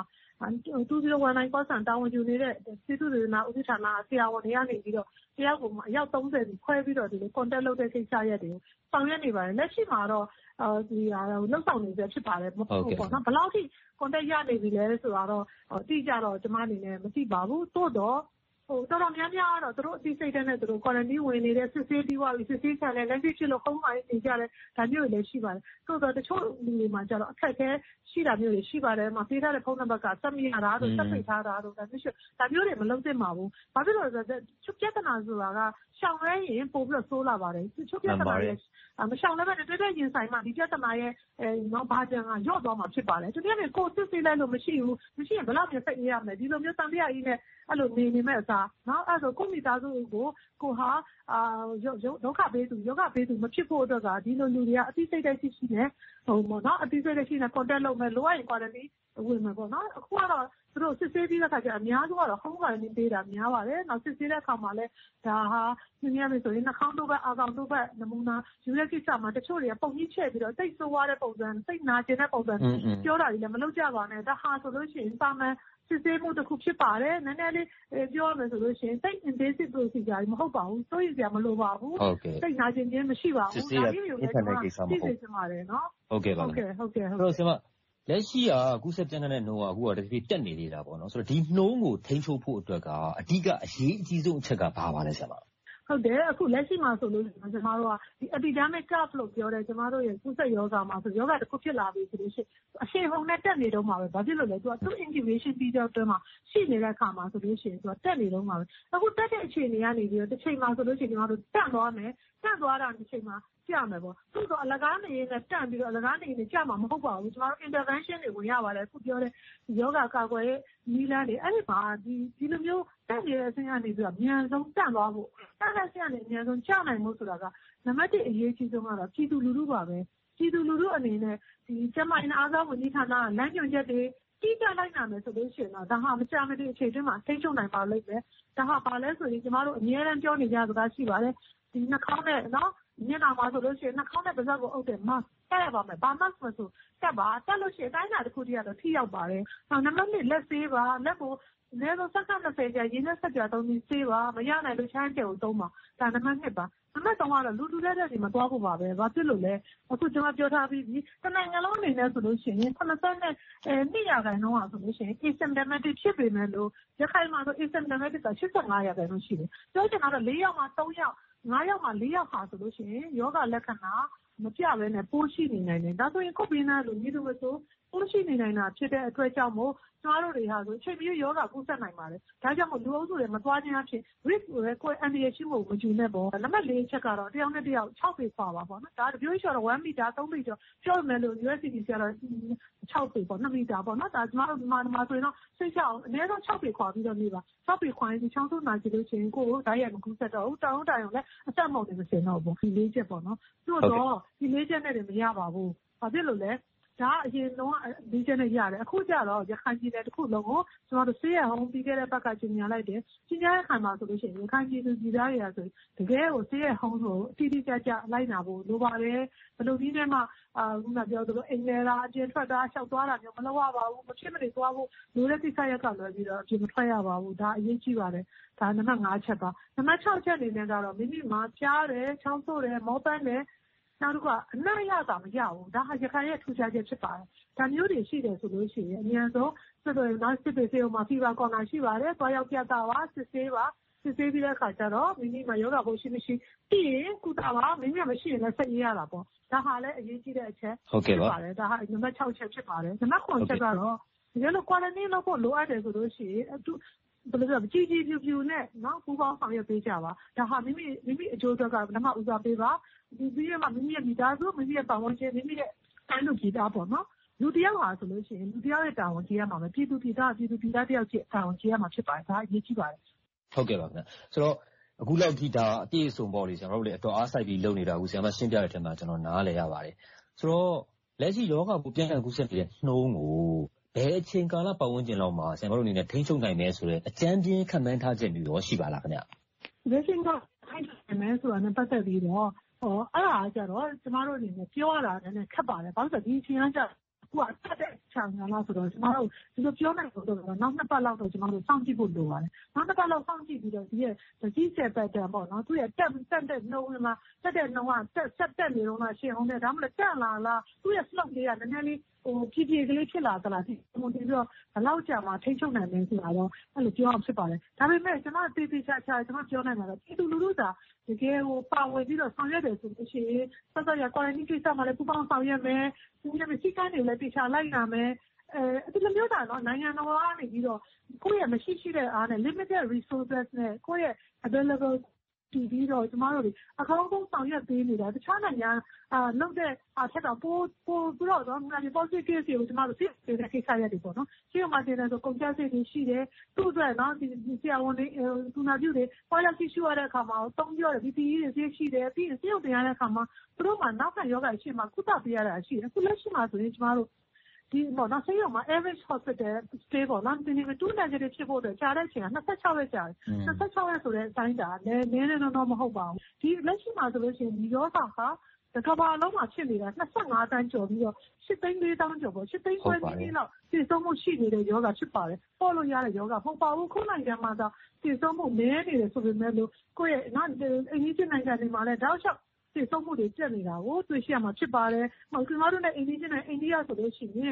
2019 call center တာဝန်ယူနေတဲ့စိတ်သုတေသနဦးစီးဌာနဆရာဝန်တွေကနေပြီးတော့တယောက်ကိုအယောက်30ကိုခွဲပြီးတော့ဒီလို contact လုပ်တဲ့ကိစ္စရက်တွေကိုဆောင်ရွက်နေပါတယ်လက်ရှိမှာတော့ဒီလောက်ဆောင်နေစေဖြစ်ပါတယ်မဟုတ်ဘူးပေါ့နော်ဘယ်လောက်ထိ contact ရနေပြီလဲဆိုတာတော့တိကျတော့ကျမအနေနဲ့မသိပါဘူးတိုးတော့တော်တော်များများတော့သူတို့အသိစိတ်နဲ့သူတို့ quarantine ဝင်နေတဲ့စစ်ဆေးပြီးွားပြီးစစ်ဆေးခံတဲ့လက်ရှိဖြစ်လို့ home မှာနေကြတဲ့ဒါမျိုးတွေလည်းရှိပါတယ်ဆိုတော့တချို့လူတွေမှာကျတော့အခက်အခဲရှိတာမျိုးတွေရှိပါတယ်မှာပေးထားတဲ့ဖုန်းနံပါတ်ကစက်မရတာတို့စက်ပိတ်ထားတာတို့ဒါမျိုးတွေမလုံးသင့်ပါဘူးဘာဖြစ်လို့လဲဆိုတော့ချုပ်ပြဿနာဆိုတာကရှောင်ရဲရင်ပို့ပြီးတော့ဆိုးလာပါတယ်ချုပ်ပြဿနာရဲ့မရှောင်လည်းပဲတွေ့ရင်ဆိုင်မှာဒီပြဿနာရဲ့နော်ဘာကြံကရော့သွားမှာဖြစ်ပါတယ်တကယ်လည်းကိုစစ်ဆေးလိုက်လို့မရှိရင်ဘယ်လောက်ပြစိတ်ရရမလဲဒီလိုမျိုးတန်တရားကြီးနဲ့အဲ့လိုနေမဲ့အစားနော်အဲ့ဆိုကိုမိသားစုကိုဟာဒုက္ခပေးသူယောဂပေးသူမဖြစ်ဖို့အတွက်ကဒီလိုလူတွေကအသိစိတ်တိုက်ရှိနေနော်အသိစိတ်တိုက်ရှိနေ contact လုပ်မယ်လိုအပ်ရင် quarantine ဝင်မယ်ပေါ့နော်အခုကတော့သူတို့စစ်ဆေးပြီးတဲ့အခါကျအများစုကတော့ home quarantine ပေးတာများပါတယ်နောက်စစ်ဆေးတဲ့အခါမှာလည်းဒါဟာနည်းနည်းပဲဆိုရင်နှာခေါင်းတို့ဘက်အာခေါင်တို့ဘက်နမူနာယူတဲ့ကိစ္စမှာတချို့တွေကပုံကြီးချဲ့ပြီးတော့စိတ်ဆိုးွားတဲ့ပုံစံစိတ်နာကျင်တဲ့ပုံစံပြောတာကြီးလည်းမလုပ်ကြပါနဲ့ဒါဟာဆိုလို့ရှိရင်စာမှန်စစ်ဆေးမှုတစ်ခုဖြစ်ပါတယ်နည်းနည်းလေးပြောရမယ်ဆိုလို့ရှိရင်စိတ် invasive procedure မဟုတ်ပါဘူးစိုးရိမ်စရာမလိုပါဘူးစိတ်နာကျင်ခြင်းမရှိပါဘူးဒါကြီးတွေကိုလည်းသိစေချင်ပါတယ်နော်ဟုတ်ကဲ့ပါဟုတ်ကဲ့ဟုတ်ကဲ့အဲ့တော့ဆရာမလက်ရှိကကူးစက်ပြန့်နှံ့တဲ့နှုန်းကအခုကတဖြည်းဖြည်းတက်နေသေးတာပေါ့နော်ဆိုတော့ဒီနှုန်းကိုထိန်းချုပ်ဖို့အတွက်ကအဓိကအရေးအကြီးဆုံးအချက်ကဘာပါလဲဆရာမဟုတ်တယ်အခုလက်ရှိမှာဆိုလို့ကျမတို့ကဒီ epidemic curve လို့ပြောတယ်ကျမတို့ရဲ့ကူးစက်ရောဂါမှာဆိုရောဂါတစ်ခုဖြစ်လာပြီဆိုလို့ရှိရင်အရှိန်ဟုန်နဲ့တက်နေတော့မှာပဲဘာဖြစ်လို့လဲသူက incubation period အတွင်းမှာရှိနေတဲ့အခါမှာဆိုလို့ရှိရင်သူကတက်နေတော့မှာပဲအခုတက်တဲ့အခြေအနေကနေပြီးတော့တစ်ချိန်မှာဆိုလို့ရှိရင်ကျမတို့တက်သွားမယ်တက်သွားတာတစ်ချိန်မှာကြမယ်ပေါ့သူ့တော့အလကားနေနဲ့တန့်ပြီးတော့အလကားနေနဲ့ကြမှာမဟုတ်ပါဘူးကျမတို့ intervention တွေဝင်ရပါတယ်အခုပြောတဲ့ယောဂကာကွယ်ရေးနည်းလမ်းတွေအဲ့ဒီမှာဒီလိုမျိုးတက်နေတဲ့အဆင့်ကနေပြီးတော့အများဆုံးတန့်သွားဖို့တက်တဲ့အဆင့်ကနေအများဆုံးကျနိုင်မှုဆိုတာကနံပါတ်1အရေးကြီးဆုံးကတော့ပြည်သူလူထုပါပဲပြည်သူလူထုအနေနဲ့ဒီကျန်းမာရေးအားကစားဝန်ကြီးဌာနကလမ်းညွှန်ချက်တွေကြီးကြလိုက်နိုင်မယ်ဆိုလို့ရှိရင်တော့ဒါဟာမကြာမီအချိန်တွင်းမှာထိန်းချုပ်နိုင်ပါလိမ့်မယ်ဒါဟာဘာလဲဆိုရင်ကျမတို့အများအားပြောနေကြစကားရှိပါတယ်ဒီနှာခေါင်းနဲ့နော်မျက်နှာမှာဆိုလို့ရှိရင်နှာခေါင်းနဲ့ပါးစပ်ကိုအုပ်တဲ့ mask တက်ရပါမယ်။ဘာ mask မဆိုတက်ပါတက်လို့ရှိရင်တိုင်းတာတစ်ခုတည်းကတော့ထိရောက်ပါတယ်။နောက်နံပါတ်2လက်ဆေးပါလက်ကိုအနည်းဆုံးစက္ကန့်20ကြာရင်းနဲ့ဆက်ကြသုံးပြီးဆေးပါမရနိုင်လို့ချမ်းကျယ်ကိုသုံးပါဒါနံပါတ်2ပါနံပါတ်3ကတော့လူတူတဲ့တွေမသွားဖို့ပါပဲ။ဘာဖြစ်လို့လဲအခုကျွန်မပြောထားပြီးပြီတနိုင်ငံလုံးအနေနဲ့ဆိုလို့ရှိရင်82%ရာခိုင်နှုန်းอ่ะဆိုလို့ရှိရင် asymptomatic ဖြစ်ပေမဲ့လို့ရခိုင်မှာဆို asymptomatic က85%ရာခိုင်နှုန်းရှိတယ်။ပြောချင်တာတော့4ယောက်မှာ3ယောက်9ယောက်မှာ4ယောက်ဟာဆိုလို့ရှိရင်ယောဂလက္ခဏာမပြဘဲနဲ့ပိုးရှိနေနိုင်တယ်ဒါဆိုရင်ကိုဗစ်နဲ့လို့ညီတို့ဆိုပိုးရှိနေနိုင်တာဖြစ်တဲ့အတွက်ကြောင့်မို့ကျမတို့တွေဟာဆိုချိန်ပြီးယောဂကူးစက်နိုင်ပါတယ်ဒါကြောင့်မို့လူအုပ်စုတွေမသွားခြင်းအဖြစ် risk ကိုအန်ဒီရရှိမှုမကျူနဲ့ပေါ့နံပါတ်4ချက်ကတော့တယောက်နဲ့တယောက်6ပေခွာပါပေါ့နော်ဒါပြောရတော့1မီတာ3မီတာပြောမယ်လို့ USCDC ကတော့6ပေပေါ့2မီတာပေါ့နော်ဒါကျမတို့ဒီမှာဆိုရင်တော့စိတ်ချအောင်အနည်းဆုံး6ပေခွာပြီးတော့နေပါ6ပေခွာရင်ဒီချောင်းဆိုးနာကြည့်လို့ရှိရင်ကိုယ်ဓာတ်ရိုက်မကူးစက်တော့ဘူးတောင်းတိုင်အောင်လည်းအသက်မုံနေမစင်တော့ဘူးဒီ4ချက်ပေါ့နော်တို့တော့ဒီ4ချက်နဲ့တည်းမရပါဘူးဘာဖြစ်လို့လဲဒါအရင်တော့ဒီချက်နဲ့ရတယ်အခုကျတော့ရခိုင်ပြည်နယ်တစ်ခုလုံးကိုကျွန်တော်တို့ဆေးရအောင်ပြီးခဲ့တဲ့ဘက်ကကျညာလိုက်တယ်ကျညာတဲ့ခံမှာဆိုလို့ရှိရင်ရခိုင်ပြည်သူပြည်သားတွေကဆိုတကယ်ကိုဆေးရအောင်ဆိုအတိအကျကျလိုက်နာဖို့လိုပါတယ်ဘယ်လိုဒီနဲ့မှခုနပြောသလိုအိမ်ထဲကအပြင်ထွက်တာရှောက်သွားတာမျိုးမလုပ်ရပါဘူးမဖြစ်မနေသွားဖို့လိုတဲ့ကိစ္စရပ်ကလွယ်ပြီးတော့အပြင်မထွက်ရပါဘူးဒါအရေးကြီးပါတယ်ဒါနံပါတ်5ချက်ပါနံပါတ်6ချက်အနေနဲ့ကတော့မိမိမှာကြားတယ်ချောင်းဆိုးတယ်မောပန်းတယ်နောက်တစ်ခုကအနံ့ရတာမရဘူးဒါဟာရခိုင်ရဲ့ထူးခြားချက်ဖြစ်ပါတယ်ဒါမျိုးတွေရှိတယ်ဆိုလို့ရှိရင်အများဆုံးဆိုတော့နောက်စစ်ပေးစေအောင်မှာဖီဗာကော်နာရှိပါတယ်သွားရောက်ပြတာပါစစ်ဆေးပါစစ်ဆေးပြီးတဲ့အခါကျတော့မိမိမှာယောဂဘိုးရှိမရှိပြီးရင်ကုသပါမိမိမရှိရင်လည်းဆက်ရေးရတာပေါ့ဒါဟာလည်းအရေးကြီးတဲ့အချက်ဖြစ်ပါတယ်ဒါဟာနံပါတ်6ချက်ဖြစ်ပါတယ်နံပါတ်9ချက်ကတော့ဒီလို quarantine လုပ်ဖို့လိုအပ်တယ်ဆိုလို့ရှိရင်ဘယ်လိုပြောကြည်ပြူနဲ့နော်ပူပေါင်းဆောင်ရွက်ပေးကြပါဒါဟာမိမိအကျိုးအတွက်ကနံပါတ်ဦးစားပေးပါဒီပြီးရမှာမိမိရဲ့မိသားစုမိမိရဲ့ပတ်ဝန်းကျင်မိမိရဲ့တိုင်းလူပြည်သားပေါ့နော်လူတယောက်ဟာဆိုလို့ရှိရင်လူတယောက်ရဲ့တာဝန်ကြီးရမှာပဲပြည်သူပြည်သားတယောက်ချင်းတာဝန်ကြီးရမှာဖြစ်ပါတယ်ဒါအရေးကြီးပါတယ်ဟုတ်ကဲ့ပါခင်ဗျဆိုတော့အခုလောက်ထိဒါအပြည့်အစုံပေါ့လေကျွန်တော်တို့လည်းအတော်အားစိုက်ပြီးလုပ်နေတာအခုဆရာမရှင်းပြတဲ့ထက်မှာကျွန်တော်နားလည်ရပါတယ်ဆိုတော့လက်ရှိယောဂကိုပြန်ပြန်ကူးစက်နေတဲ့နှုံးကိုဘယ်အချိန်ကာလပတ်ဝန်းကျင်လောက်မှာဆရာမတို့အနေနဲ့ထိန်းချုပ်နိုင်မယ်ဆိုတော့အကြမ်းပြင်းခံမှန်းထားချက်မျိုးရောရှိပါလားခင်ဗျလက်ရှိကထိန်းချုပ်နိုင်မယ်ဆိုတာနဲ့ပတ်သက်ပြီးတော့အဲ့ဒါကြတော့ကျမတို့အနေနဲ့ပြောရတာလည်းခက်ပါတယ်ဘာလို့ဆိုဒီအချိန်ကကျအခုအတက်တဲ့ချောင်းလာဆိုတော့ကျမတို့ဒီလိုပြောနိုင်လို့တော့နောက်2ပတ်လောက်တော့ကျမတို့စောင့်ကြည့်ဖို့လိုပါတယ်နောက်2ပတ်လောက်စောင့်ကြည့်ပြီးတော့ဒီရဲ့ကြီးကျယ်ပတ်တယ်ပေါ့နော်သူရဲ့တက်တဲ့နှုံးမှာတက်တဲ့နှုံးကတက်နေတော့မှရှင်းအောင်တယ်ဒါမှမဟုတ်တက်လာလားသူရဲ့ slope လေးကနည်းနည်းလေးဖြည်းဖြည်းကလေးဖြစ်လာသလားဒီလိုပြီးတော့ဘယ်လောက်ကြာမှထိန်းချုပ်နိုင်မယ်ဆိုတာတော့အဲ့လိုပြောအောင်ဖြစ်ပါတယ်ဒါပေမဲ့ကျွန်တော်တေးသေးချာကျွန်တော်ပြောနိုင်မှာတော့ပြည်သူလူထုသာတကယ်ကိုပါဝင်ပြီးတော့ဆောင်ရွက်တယ်ဆိုလို့ရှိရင်ဆက်ဆက်ရ quarantine ကိစ္စမှာလည်းပူပေါင်းဆောင်ရွက်မယ်ဒီလိုမျိုးစိတ်ကန်းတွေလည်းတေချာလိုက်နာမယ်ဒီလိုမျိုးတာနော်နိုင်ငံတော်ကနေပြီးတော့ကိုယ့်ရဲ့မရှိတဲ့အားနဲ့ limited resources နဲ့ကိုယ့်ရဲ့ available တီးပြီးတော့ကျမတို့တွေအကောင်းဆုံးဆောင်ရွက်ပေးနေတာတခြားနိုင်ငံလုပ်တဲ့အထက်တော့ပိုပြီးတော့ဒီ positive case တွေကိုကျမတို့သိတဲ့ကိစ္စရပ်တွေပေါ့နော်ရှင်းမှတင်တယ်ဆိုကုန်ကျစရိတ်တွေရှိတယ်သူ့အတွက်နော်ဒီဆရာဝန်တွေသူနာပြုတွေပေါ်ရောက်ရှိရတဲ့အခါမှာတုံးပြောတယ် PPE တွေရှိတယ်ပြီးရင်စေုပ်တင်ရတဲ့အခါမှာသူတို့မှနောက်ခံယောဂရှိမှကုသပေးရတာရှိတယ်အခုလက်ရှိမှာဆိုရင်ကျမတို့ဒီပေါ့နော်ဆေးရုံမှာ average hospital stay ပေါ့နော်ဒီနေ့2 negative ဖြစ်ဖို့အတွက်ကြာတဲ့အချိန်က26ရက်ကြာတယ်26ရက်ဆိုတဲ့အတိုင်းတာလည်းနည်းတော့မဟုတ်ပါဘူးဒီလက်ရှိမှာဆိုလို့ရှိရင်ဒီယောဂဟာကမ္ဘာလုံးမှာဖြစ်နေတာ25တန်းကျော်ပြီးတော့8,400,000ကျော်ပေါ့8,500,000လောက်ပြည်ဆုံးမှုရှိနေတဲ့ယောဂဖြစ်ပါတယ်ပေါ်လို့ရတဲ့ယောဂမဟုတ်ပါဘူးခုနိုင်ငံမှာတော့ပြည်ဆုံးမှုနည်းနေတယ်ဆိုပေမဲ့လို့ကိုယ့်ရဲ့အိမ်ကြီးနိုင်ငံတွေမှာလည်းတောက်လျှောက်ပြည်ဆုံးမှုတွေပြတ်နေတာကိုတွေ့ရှိရမှာဖြစ်ပါတယ်။ကျွန်တော်တို့နဲ့အိန္ဒိယဆိုလို့ရှိရင်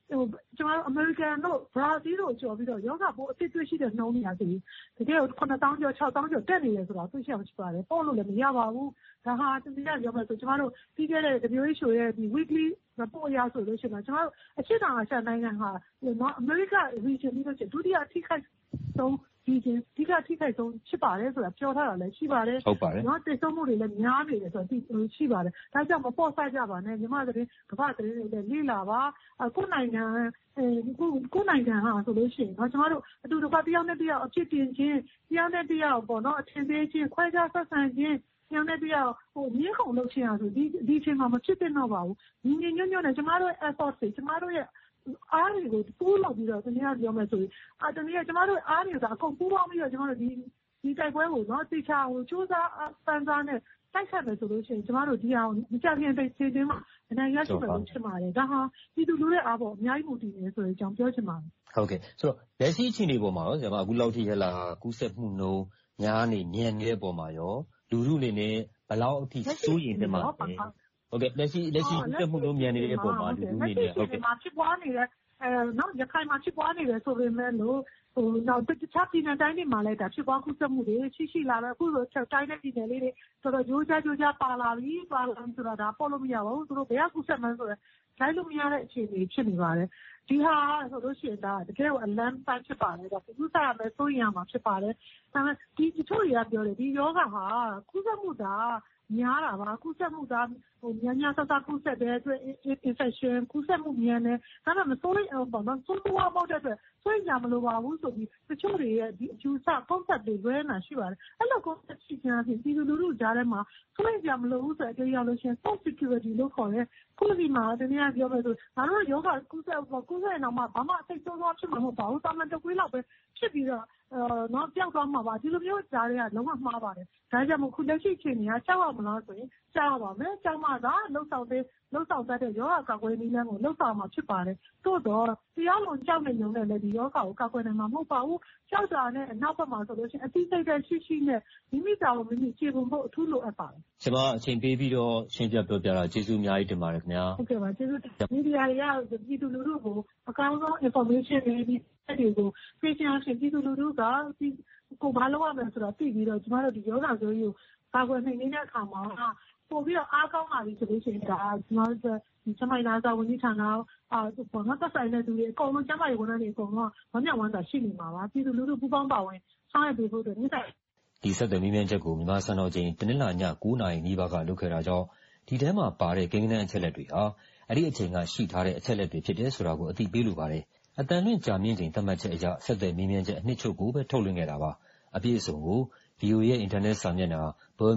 ကျမတို့အမေရိကန်တို့ဘရာဇီးတို့ကျော်ပြီးတော့ယောဂပိုးအဖြစ်တွေ့ရှိတဲ့နှုန်းတွေကဆိုတကယ်ကို9,000ကျော် 6,000 ကျော်တက်နေတယ်ဆိုတော့သိရှိအောင်ရှိပါတယ်ပို့လို့လည်းမရပါဘူးဒါဟာတကယ်ပြောမယ်ဆိုကျမတို့ပြီးခဲ့တဲ့ WHO ရဲ့ဒီ weekly report အရဆိုလို့ရှိရင်ကျမတို့အရှေ့တောင်အာရှနိုင်ငံဟာအမေရိက region ပြီးလို့ရှိရင်ဒုတိယအထိခိုက်ဆုံးregion ဒီကထိခိုက်ဆုံးဖြစ်ပါတယ်ဆိုတာပြောထားတာလည်းရှိပါတယ်ဟုတ်ပါတယ်နော်တိတ်ဆုံးမှုတွေလည်းများနေတယ်ဆိုတော့ရှိပါတယ်ဒါကြောင့်မပေါ့ဆကြပါနဲ့ညီမသတင်းကမ္ဘာသတင်းတွေလည်းလေ့လာပါကိုယ်နိုင်ငံဟာဆိုလို့ရှိရင်ကျမတို့အတူတကွတယောက်နဲ့တယောက်အဖြစ်တင်ခြင်းတယောက်နဲ့တယောက်ပေါ့နော်အထင်သေးခြင်းခွဲခြားဆက်ဆံခြင်းတယောက်နဲ့တယောက်မြင်းခုန်လုပ်ခြင်းအားဆိုဒီအချိန်မှာမဖြစ်သင့်တော့ပါဘူးညီညွတ်နဲ့ကျမတို့ effort တွေကျမတို့ရဲ့အားတွေကိုပူးလောက်ပြီးတော့တနည်းအားပြောမယ်ဆိုရင်တနည်းကျမတို့အားတွေကအကုန်ပူးပေါင်းပြီးတော့ကျမတို့ဒီတိုက်ပွဲကိုနော်တေချာကိုစူးစမ်းပန်းစားနဲ့တိုက်ဆက်မယ်ဆိုလို့ရှိရင်ကျမတို့ဒီအောင်မကြခင်ပိတ်ချိန်ချင်းမှာအနိုင်ရရှိမယ်လို့ထင်ပါတယ်ဒါဟာပြည်သူလူထုရဲ့အားပေါ်အများကြီးမူတည်နေဆိုတဲ့အကြောင်းပြောချင်ပါတယ်ဟုတ်ကဲ့ဆိုတော့လက်ရှိအခြေအနေပေါ်မှာရောဆရာမအခုလောက်ထိဟလာကူးစက်မှုနှုန်းများနေညံ့နေတဲ့ပေါ်မှာရောလူထုအနေနဲ့ဘယ်လောက်အထိစိုးရိမ်နေမှာလဲဟုတ်ကဲ့လက်ရှိတက်မှုလုံးမြန်နေတဲ့ပုံမှာလူလူနေတယ်ဟုတ်ကဲ့ဖြစ်ပွားနေတဲ့နော်ရခိုင်မှာဖြစ်ပွားနေတယ်ဆိုပေမဲ့လို့နောက်တခြားပြည်နယ်တိုင်းတွေမှာလည်းဒါဖြစ်ပွားကူးစက်မှုတွေရှိလာတယ်အခုဆိုတိုင်းတဲ့ပြည်နယ်လေးတွေတော်တော်ကြိုးကြားပါလာပြီဆိုတာဒါပေါ်လို့မရပါဘူးသူတို့ဘယ်ကကူးစက်မှန်းဆိုတော့လိုက်လို့မရတဲ့အခြေအနေဖြစ်နေပါတယ်ဒီဟာဆိုလို့ရှိရင်ဒါတကယ်ကိုအလန်းပိုင်းဖြစ်ပါတယ်ဒါကူးစက်ရမယ်ဆိုရင်မှာဖြစ်ပါတယ်ဒါပေမဲ့ဒီချို့တွေကပြောတယ်ဒီယောဂဟာကူးစက်မှုဒါများတာပါကူးစက်မှုဒါများဆကူးစက်တဲ့အတွက် infection ကူးစက်မှုများနေဒါပေမဲ့မစိုးရိမ်အောင်ပေါ့နော်စိုးဝါပေါက်တဲ့အတွက်စိုးရိမ်ကြမလို့ပါဘူးဆိုပြီးတချို့တွေရဲ့ဒီအကျူဆ concept တွေလွဲနေတာရှိပါတယ်အဲ့လို concept ရှိချင်တဲ့ပြည်သူလူထုကြားထဲမှာစိုးရိမ်ကြမလို့ဘူးဆိုတဲ့အကြောင်းလို့ရှိရင် self security လို့ခေါ်တဲ့ခုဒီမှာတနည်းအားပြောမယ်ဆိုငါတို့ယောဂကူးစက်ရင်တော့ဘာမှအစိတ်ဆိုးဆိုးဖြစ်မှာမဟုတ်ပါဘူးတာမန်တကွေးလောက်ပဲဖြစ်ပြီးတော့နော်ပြောက်သွားမှာပါဒီလိုမျိုးကြားတွေကလုံးဝမှားပါတယ်ဒါကြောင့်မို့ခုလက်ရှိချိန်ကကြောက်ရမလားဆိုရင်ကြောက်ရပါမယ်ကြောက်မှသာလှုပ်ဆောင်တတ်တဲ့ယောဂကာကွယ်နည်းလမ်းကိုလှုပ်ဆောင်မှာဖြစ်ပါတယ်သို့တော့တရားလုံးကြောက်နေုံနဲ့လည်းဒီယောဂကိုကာကွယ်နိုင်မှာမဟုတ်ပါဘူးကြောက်တာနဲ့နောက်ဘက်မှာဆိုလို့ရှိရင်အသိစိတ်တဲ့ရှိနဲ့မိမိတာကိုမိမိခြေပုံဖို့အထူးလိုအပ်ပါတယ်ကျွန်မအချိန်ပေးပြီးတော့ရှင်းပြပြောပြတာကျေးဇူးအများကြီးတင်ပါတယ်ခင်ဗျာဟုတ်ကဲ့ပါကျေးဇူးမီဒီယာတွေကပြည်သူလူထုကိုအကောင်းဆုံး information တွေတွေကို patient ပြည်သူလူထုကကိုဘာလုပ်ရမလဲဆိုတော့သိပြီးတော့ကျမတို့ဒီယောဂဆိုရင်ကာကွယ်နိုင်တဲ့အခါမှာပို့ပြီးတော့အားကောင်းလာပြီဆိုလို့ရှိရင်ဒါကျမတို့ဒီစမိုင်းလာစာဝန်ကြီးဌာနပေါ်မှာသက်ဆိုင်တဲ့သူတွေအကုန်လုံးကျမရေးဝန်ထမ်းတွေအကုန်လုံးဝမ်းမြောက်ဝမ်းသာရှိနေမှာပါပြည်သူလူထုပူးပေါင်းပါဝင်ဆောင်ရွက်ပေးဖို့အတွက်မြစ်ဆိုင်ဒီဆက်သွယ်မိမြန်ချက်ကိုမြန်မာစံတော်ချိန်တနင်္လာည9:00 နာရီနီးပါးကလုပ်ခဲ့တာကြောင့်ဒီထဲမှာပါတဲ့ကိန်းဂဏန်းအချက်လက်တွေဟာအဲ့ဒီအချိန်ကရှိထားတဲ့အချက်လက်တွေဖြစ်တယ်ဆိုတာကိုအသိပေးလိုပါတယ်အတန်လွင့်ကြာမြင့်ချိန်သတ်မှတ်ချက်အရဆက်သွယ်မိမြန်ချက်အနှစ်ချုပ်ကိုပဲထုတ်လွှင့်ခဲ့တာပါအပြည့်အစုံကို VOA ရဲ့ internet စာမျက်နှာ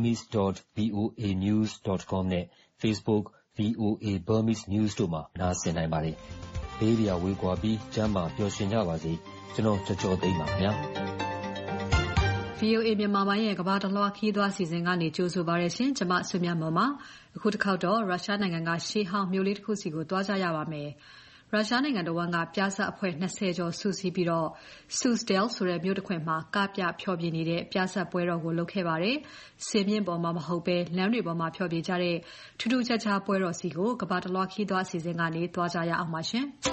burmese.voanews.com နဲ့ Facebook VOA Burmese News တို့မှာနားဆင်နိုင်ပါတယ်။ဘေးပြဝေးကွာပြီးကျမ်းမာပျော်ရွှင်ကြပါစေ။ကျွန်တော်ကြော်သိမ်းပါခင်ဗျာ။ VOA မြန်မာပိုင်းရဲ့ကမ္ဘာတလွှားခီးသွွားစီစဉ်ကနေကြိုဆိုပါရရှင်။ကျွန်မဆွေမြတ်မော်ပါ။အခုတစ်ခေါက်တော့ရုရှားနိုင်ငံကရှေးဟောင်းမြို့လေးတစ်ခုစီကိုတွားကြရပါမယ်။ရုရှားနိုင်ငံတော်ကပြဿအဖွဲ့20ကျော်စုစည်းပြီးတော့ Suzdal ဆိုတဲ့မြို့တစ်ခွင်မှာကပြဖျော်ဖြေနေတဲ့ပြဿပွဲတော်ကိုလုပ်ခဲ့ပါတယ်။စင်မြင့်ပေါ်မှာမဟုတ်ပဲလမ်းတွေပေါ်မှာဖျော်ဖြေကြတဲ့ထူးထူးခြားခြားပွဲတော်စီကိုကမ္ဘာတလွှားခီးသွွားအစီအစဉ်ကနေတွားကြရအောင်ပါရှင်။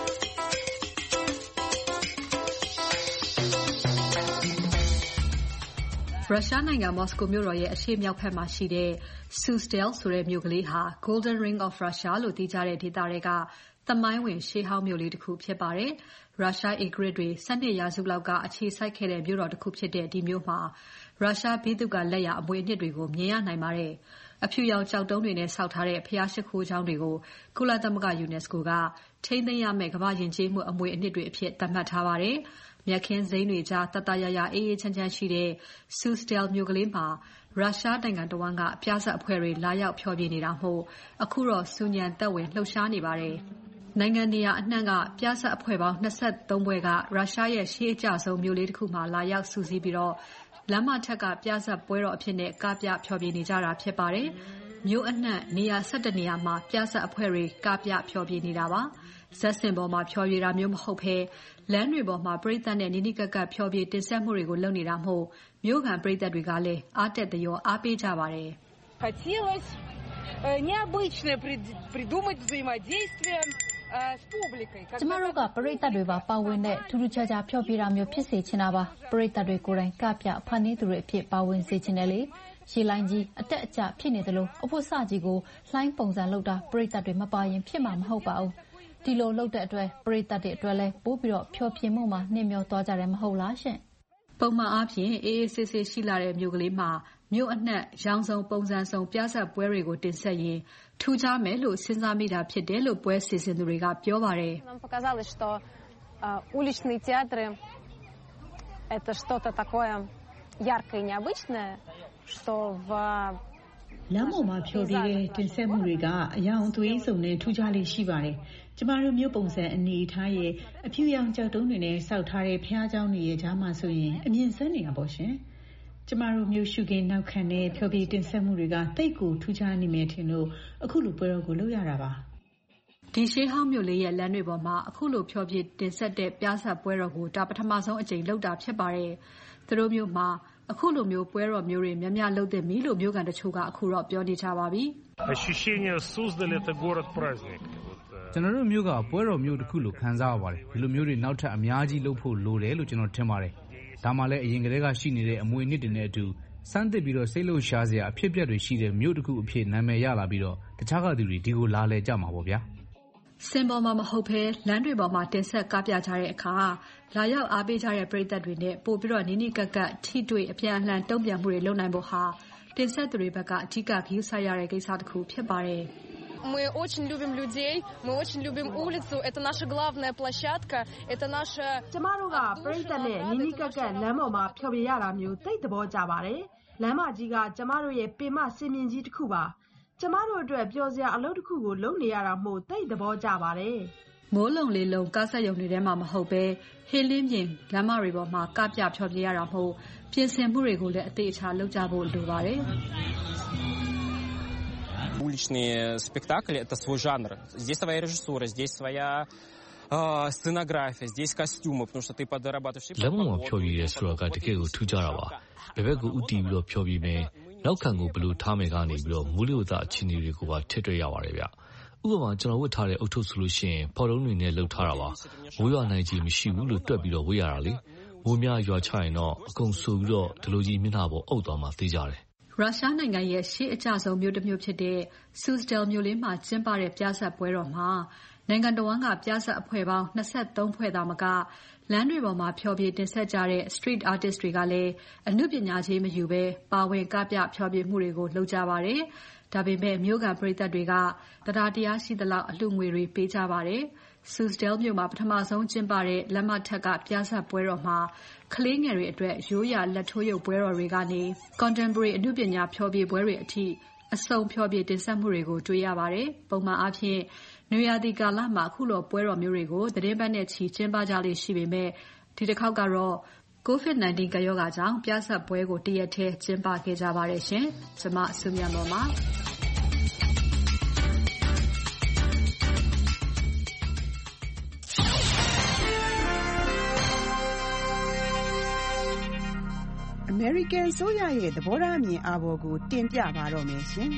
ရုရှားနိုင်ငံမော်စကိုမြို့တော်ရဲ့အရှေ့မြောက်ဘက်မှာရှိတဲ့ Suzdal ဆိုတဲ့မြို့ကလေးဟာ Golden Ring of Russia လို့သိကြတဲ့ဒေသတွေကသမိုင်းဝင်ရှေးဟောင်းမြို့လေးတစ်ခုဖြစ်ပါတယ်။ရုရှားဧကရာဇ်တွေ12ရာစုလောက်ကအခြေစိုက်ခဲ့တဲ့မြို့တော်တစ်ခုဖြစ်တဲ့ဒီမြို့မှာရုရှားဘိသုကာလက်ရာအမွေအနှစ်တွေကိုမြင်ရနိုင်ပါတယ်။အဖြူရောင်ကျောက်တုံးတွေနဲ့ဆောက်ထားတဲ့ဘုရားရှိခိုးကျောင်းတွေကိုကုလသမဂ္ဂ UNESCO ကထိန်းသိမ်းရမယ့်ကမ္ဘာယဉ်ကျေးမှုအမွေအနှစ်တွေအဖြစ်သတ်မှတ်ထားပါတယ်။မြက်ခင်းစိမ်းတွေကြားတတရရအေးအေးချမ်းချမ်းရှိတဲ့ Suzdal မြို့ကလေးမှာရုရှားနိုင်ငံတော်ကပြဿအဖွဲ့တွေလာရောက်ဖျော်ဖြေနေတာမို့အခုတော့စူညံသက်ဝင်လှုပ်ရှားနေပါတယ်။နိုင်ငံနေရာအနှံ့ကပြဿအဖွဲ့ပေါင်း23ဘွဲ့ကရုရှားရဲ့ရှေးအကျဆုံးမြို့လေးတစ်ခုမှာလာရောက်စုစည်းပြီးတော့လမ်းမထက်ကပြဿပွဲတော်အဖြစ်နဲ့ကပြဖျော်ဖြေနေကြတာဖြစ်ပါတယ်။မြို့အနှံ့နေရာ17နေရာမှာပြဿအဖွဲ့တွေကပြဖျော်ဖြေနေတာပါ။ဇက်စင်ပေါ်မှာဖျော်ဖြေတာမျိုးမဟုတ်ဘဲလမ်းတွေပေါ်မှာပရိသတ်နဲ့နီးနီးကပ်ကပ်ဖျော်ဖြေတင်ဆက်မှုတွေကိုလုပ်နေတာမို့မြို့ခံပရိသတ်တွေကလည်းအားတက်သရောအားပေးကြပါတယ်။ Хотелось необычное придумать взаимодействие ကျမတို့ကပရိသတ်တွေပါပါဝင်တဲ့ထူးထူးခြားခြားဖျော်ဖြေတာမျိုးဖြစ်စေချင်တာပါပရိသတ်တွေကိုယ်တိုင်ကပြဖန်တီးသူတွေအဖြစ်ပါဝင်စေချင်တယ်လေရေလိုင်းကြီးအတက်အကျဖြစ်နေတယ်လို့အဖို့စကြီးကိုလိုင်းပုံစံလုပ်တာပရိသတ်တွေမပါရင်ဖြစ်မှာမဟုတ်ပါဘူးဒီလိုလုပ်တဲ့အတွက်ပရိသတ်တွေအတွက်လည်းပိုးပြီးတော့ဖျော်ဖြေမှုမှာနှိမ့်မျောသွားကြတယ်မဟုတ်လားရှင်ပုံမှန်အားဖြင့်အေးအေးဆေးဆေးရှိလာတဲ့မြို့ကလေးမှာမြို့အနှံ့ရောင်စုံပုံစံစုံပြဆက်ပွဲတွေကိုတင်ဆက်ရင်ထူးခြားမယ်လို့စဉ်းစားမိတာဖြစ်တယ်လို့ပွဲစီစဉ်သူတွေကပြောပါတယ် уличные театры это что-то такое яркое и необычное что в လမ်းပေါ်မှာဖျော်ဖြေတဲ့တင်ဆက်မှုတွေကအယောင်သွေးစုံနဲ့ထူးခြားလေးရှိပါတယ်ကျမတို့မြို့ပုံစံအနေထားရဲ့အဖြူရောင်ကြောက်တုံးတွေနဲ့စောက်ထားတဲ့ဖျားเจ้าတွေရဲ့ကြားမှာဆိုရင်အမြင့်ဆန်းနေတာပေါ့ရှင်ကျမတို့မြို့ရှုခင်းနောက်ခံတဲ့ဖျော်ဖြေတင်ဆက်မှုတွေကတိတ်ကိုထူးခြားနေမယ်ထင်လို့အခုလိုပွဲတော်ကိုလုပ်ရတာပါဒီရှေးဟောင်းမြို့လေးရဲ့လမ်းတွေပေါ်မှာအခုလိုဖျော်ဖြေတင်ဆက်တဲ့ပြဆက်ပွဲတော်ကိုဒါပထမဆုံးအကြိမ်လုပ်တာဖြစ်ပါတယ်သူတို့မြို့မှာအခုလိုမျိုးပွဲတော်မျိုးတွေများများလုပ်တဲ့မီလို့မြို့ကန်တချို့ကအခုတော့ပြောနေကြပါပြီ ощущение Суздаль это город праздник ကျွန်တော်တို့မြို့ကပွဲတော်မျိုးတစ်ခုလိုခံစားရပါတယ်ဒီလိုမျိုးတွေနောက်ထပ်အများကြီးလုပ်ဖို့လိုတယ်လို့ကျွန်တော်ထင်ပါတယ်ဒါမှလည်းအရင်ကတည်းကရှိနေတဲ့အမွေအနှစ်တွေနဲ့အတူစမ်းသစ်ပြီးတော့စိတ်လှုပ်ရှားစရာအဖြစ်အပျက်တွေရှိတဲ့မြို့တစ်ခုအဖြစ်နာမည်ရလာပြီးတော့တခြားကသူတွေဒီကိုလာလဲကြမှာပေါ့ဗျာစင်ပေါ်မှာမဟုတ်ဘဲလမ်းတွေပေါ်မှာတင်ဆက်ကားပြကြတဲ့အခါလာရောက်အားပေးကြတဲ့ပရိသတ်တွေနဲ့ပို့ပြီးတော့နီးနီးကပ်ကပ်ထိတွေ့အပြန်အလှန်တုံ့ပြန်မှုတွေလုပ်နိုင်ဖို့ဟာတင်ဆက်သူတွေဘက်ကအဓိကဂရုစိုက်ရတဲ့ကိစ္စတစ်ခုဖြစ်ပါတယ် Мы очень любим людей, мы очень любим улицу, это наша главная площадка, это наша ကျမတို့ကပရိသတ်နဲ့နီးနီးကပ်ကပ်လမ်းပေါ်မှာဖျော်ဖြေရတာမျိုးသိသဘောကျပါတယ်လမ်းမကြီးကကျမတို့ရဲ့ပင်မစင်မြင့်ကြီးတစ်ခုပါကျမတို့အတွက်ပျော်စရာအလုပ်တစ်ခုကိုလုပ်နေရတာမို့သိသဘောကျပါတယ်မိုးလုံလေးလုံးကားဆက်ရုံတွေထဲမှာမဟုတ်ပဲဟင်းလင်းပြင်လမ်းမတွေပေါ်မှာကပြဖျော်ဖြေရတာမို့ပြင်ဆင်မှုတွေကိုလည်းအသေးအချာလုပ်ကြဖို့လိုပါတယ် Уличные спектакли – это свой жанр. Здесь своя режиссура, здесь своя сценография, здесь костюмы, потому что ты подрабатываешь. လမ်းပေါ်မှာဖျော်ဖြေရဲဆိုတာကတကယ်ကိုထူးခြားတာပါ။ဘယ်ဘက်ကိုဥတီးပြီးတော့ဖျော်ဖြေမယ်။နောက်ခံကိုဘယ်လိုထားမယ်ကနေပြီးတော့မူလဝတ္တအခြေအနေတွေကိုပါထည့်တွက်ရပါတယ်ဗျ။ဥပမာကျွန်တော်ဝတ်ထားတဲ့အုတ်ထုပ်ဆိုလို့ရှိရင်ဖော်တုံးတွေနဲ့လှုပ်ထားတာပါ။မိုးရွာနိုင်ခြင်းမရှိဘူးလို့တွက်ပြီးတော့ဝေးရတာလေ။မိုးများရွာချရင်တော့အကုန်ဆိုပြီးတော့ဒီလိုကြီးမျက်နှာပေါ်အုပ်သွားမှသိကြတယ်ရုရှားနိုင်ငံရဲ့ရှေ့အကျဆုံးမြို့တစ်မြို့ဖြစ်တဲ့ Suzdal မြို့လေးမှာကျင်းပတဲ့ပြဆက်ပွဲတော်မှာနိုင်ငံတော်ဝန်ကပြဆက်အဖွဲ့ပေါင်း23ဖွဲ့သာမကလမ်းတွေပေါ်မှာဖျော်ဖြေတင်ဆက်ကြတဲ့ street artist တွေကလည်းအနုပညာချင်းမယူဘဲပါဝင်ကပြဖျော်ဖြေမှုတွေကိုလုပ်ကြပါတယ်။ဒါပေမဲ့မြို့ကန်ပရိသတ်တွေကတရားတရားရှိသလောက်အလှငွေတွေပေးကြပါတယ်။ Suzdal မြို့မှာပထမဆုံးကျင်းပတဲ့လက်မထက်ကပြဆက်ပွဲတော်မှာကလေးငယ်တွေအတွက်ရိုးရာလက်ထိုးရုပ်ပွဲတော်တွေကနေ contemporary အနုပညာဖျော်ဖြေပွဲတွေအထိအစုံဖျော်ဖြေတင်ဆက်မှုတွေကိုတွေ့ရပါတယ်။ပုံမှန်အားဖြင့်နွေရာသီကာလမှာအခုလိုပွဲတော်မျိုးတွေကိုသတင်းပတ်နဲ့ချီကျင်းပကြလေ့ရှိပေမဲ့ဒီတစ်ခေါက်ကတော့ COVID-19 ကပ်ရောဂါကြောင့်ပြဆက်ပွဲကိုတရက်ထဲကျင်းပခဲ့ကြပါတယ်ရှင်။ကျွန်မစုမြတ်မော်ပါအမေရိကန်ဆိုရရဲ့သဘောထားအမြင်အာဘော်ကိုတင်ပြပါတော့မယ်ရှင်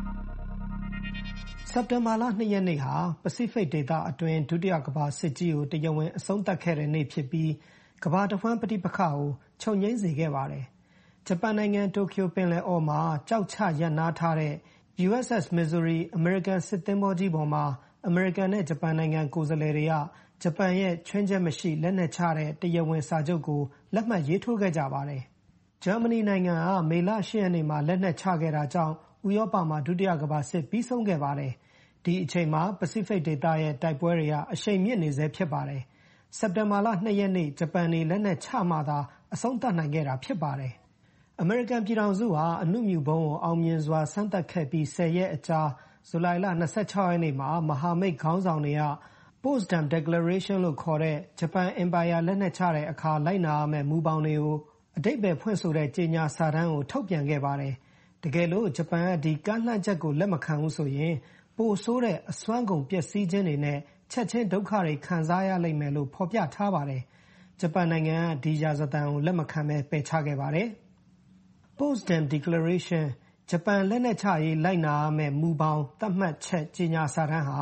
စက်တင်ဘာလ2ရက်နေ့ဟာပစိဖိတ်ဒေသအတွင်းဒုတိယကမ္ဘာစစ်ကြီးကိုတရားဝင်အဆုံးသတ်ခဲ့တဲ့နေ့ဖြစ်ပြီးကမ္ဘာတစ်ဝှမ်းပဋိပက္ခကိုချုပ်ငြိမ်းစေခဲ့ပါတယ်။ဂျပန်နိုင်ငံတိုကျိုပင်လယ်အော်မှာကြောက်ချရပ်နားထားတဲ့ USS Missouri အမေရိကန်စစ်သင်္ဘောကြီးပေါ်မှာအမေရိကန်နဲ့ဂျပန်နိုင်ငံကိုယ်စားလှယ်တွေကဂျပန်ရဲ့ချွင်းချက်မရှိလက်နက်ချတဲ့တရားဝင်စာချုပ်ကိုလက်မှတ်ရေးထိုးခဲ့ကြပါတယ်။ဂျာမနီနိုင်ငံကမေလ10ရက်နေ့မှာလက်နက်ချခဲ့တာကြောင့်ဥရောပမှာဒုတိယကမ္ဘာစစ်ပြီးဆုံးခဲ့ပါတယ်။ဒီအချိန်မှာပစိဖိတ်ဒေသရဲ့တိုက်ပွဲတွေကအရှိန်မြင့်နေဆဲဖြစ်ပါတယ်။စက်တင်ဘာလ2ရက်နေ့ဂျပန်နေလက်နက်ချမှသာအဆုံးသတ်နိုင်ခဲ့တာဖြစ်ပါတယ်။အမေရိကန်ပြည်ထောင်စုဟာအနုမြူဘုံကိုအောင်မြင်စွာစမ်းသပ်ခဲ့ပြီး10ရက်အကြာဇူလိုင်လ26ရက်နေ့မှာမဟာမိတ်ခေါင်းဆောင်တွေက Potsdam Declaration လို့ခေါ်တဲ့ဂျပန်အင်ပါယာလက်နက်ချတဲ့အခါလိုက်နာရမယ့်မူဘောင်တွေကိုအဓိပ္ပာယ်ဖွင့်ဆိုတဲ့ကြေညာစာတမ်းကိုထုတ်ပြန်ခဲ့ပါတယ်။တကယ်လို့ဂျပန်ကဒီကမ်းလှမ်းချက်ကိုလက်မခံဘူးဆိုရင်ပိုဆိုးတဲ့အစွမ်းကုန်ပျက်စီးခြင်းတွေနဲ့ချက်ချင်းဒုက္ခတွေခံစားရလိမ့်မယ်လို့ဖော်ပြထားပါတယ်။ဂျပန်နိုင်ငံကဒီရာဇသံကိုလက်မခံဘဲပယ်ချခဲ့ပါတယ်။ Potsdam Declaration ဂျပန်လက်နက်ချရေးလိုက်နာရမယ့်မူဘောင်သတ်မှတ်ချက်ကြေညာစာတမ်းဟာ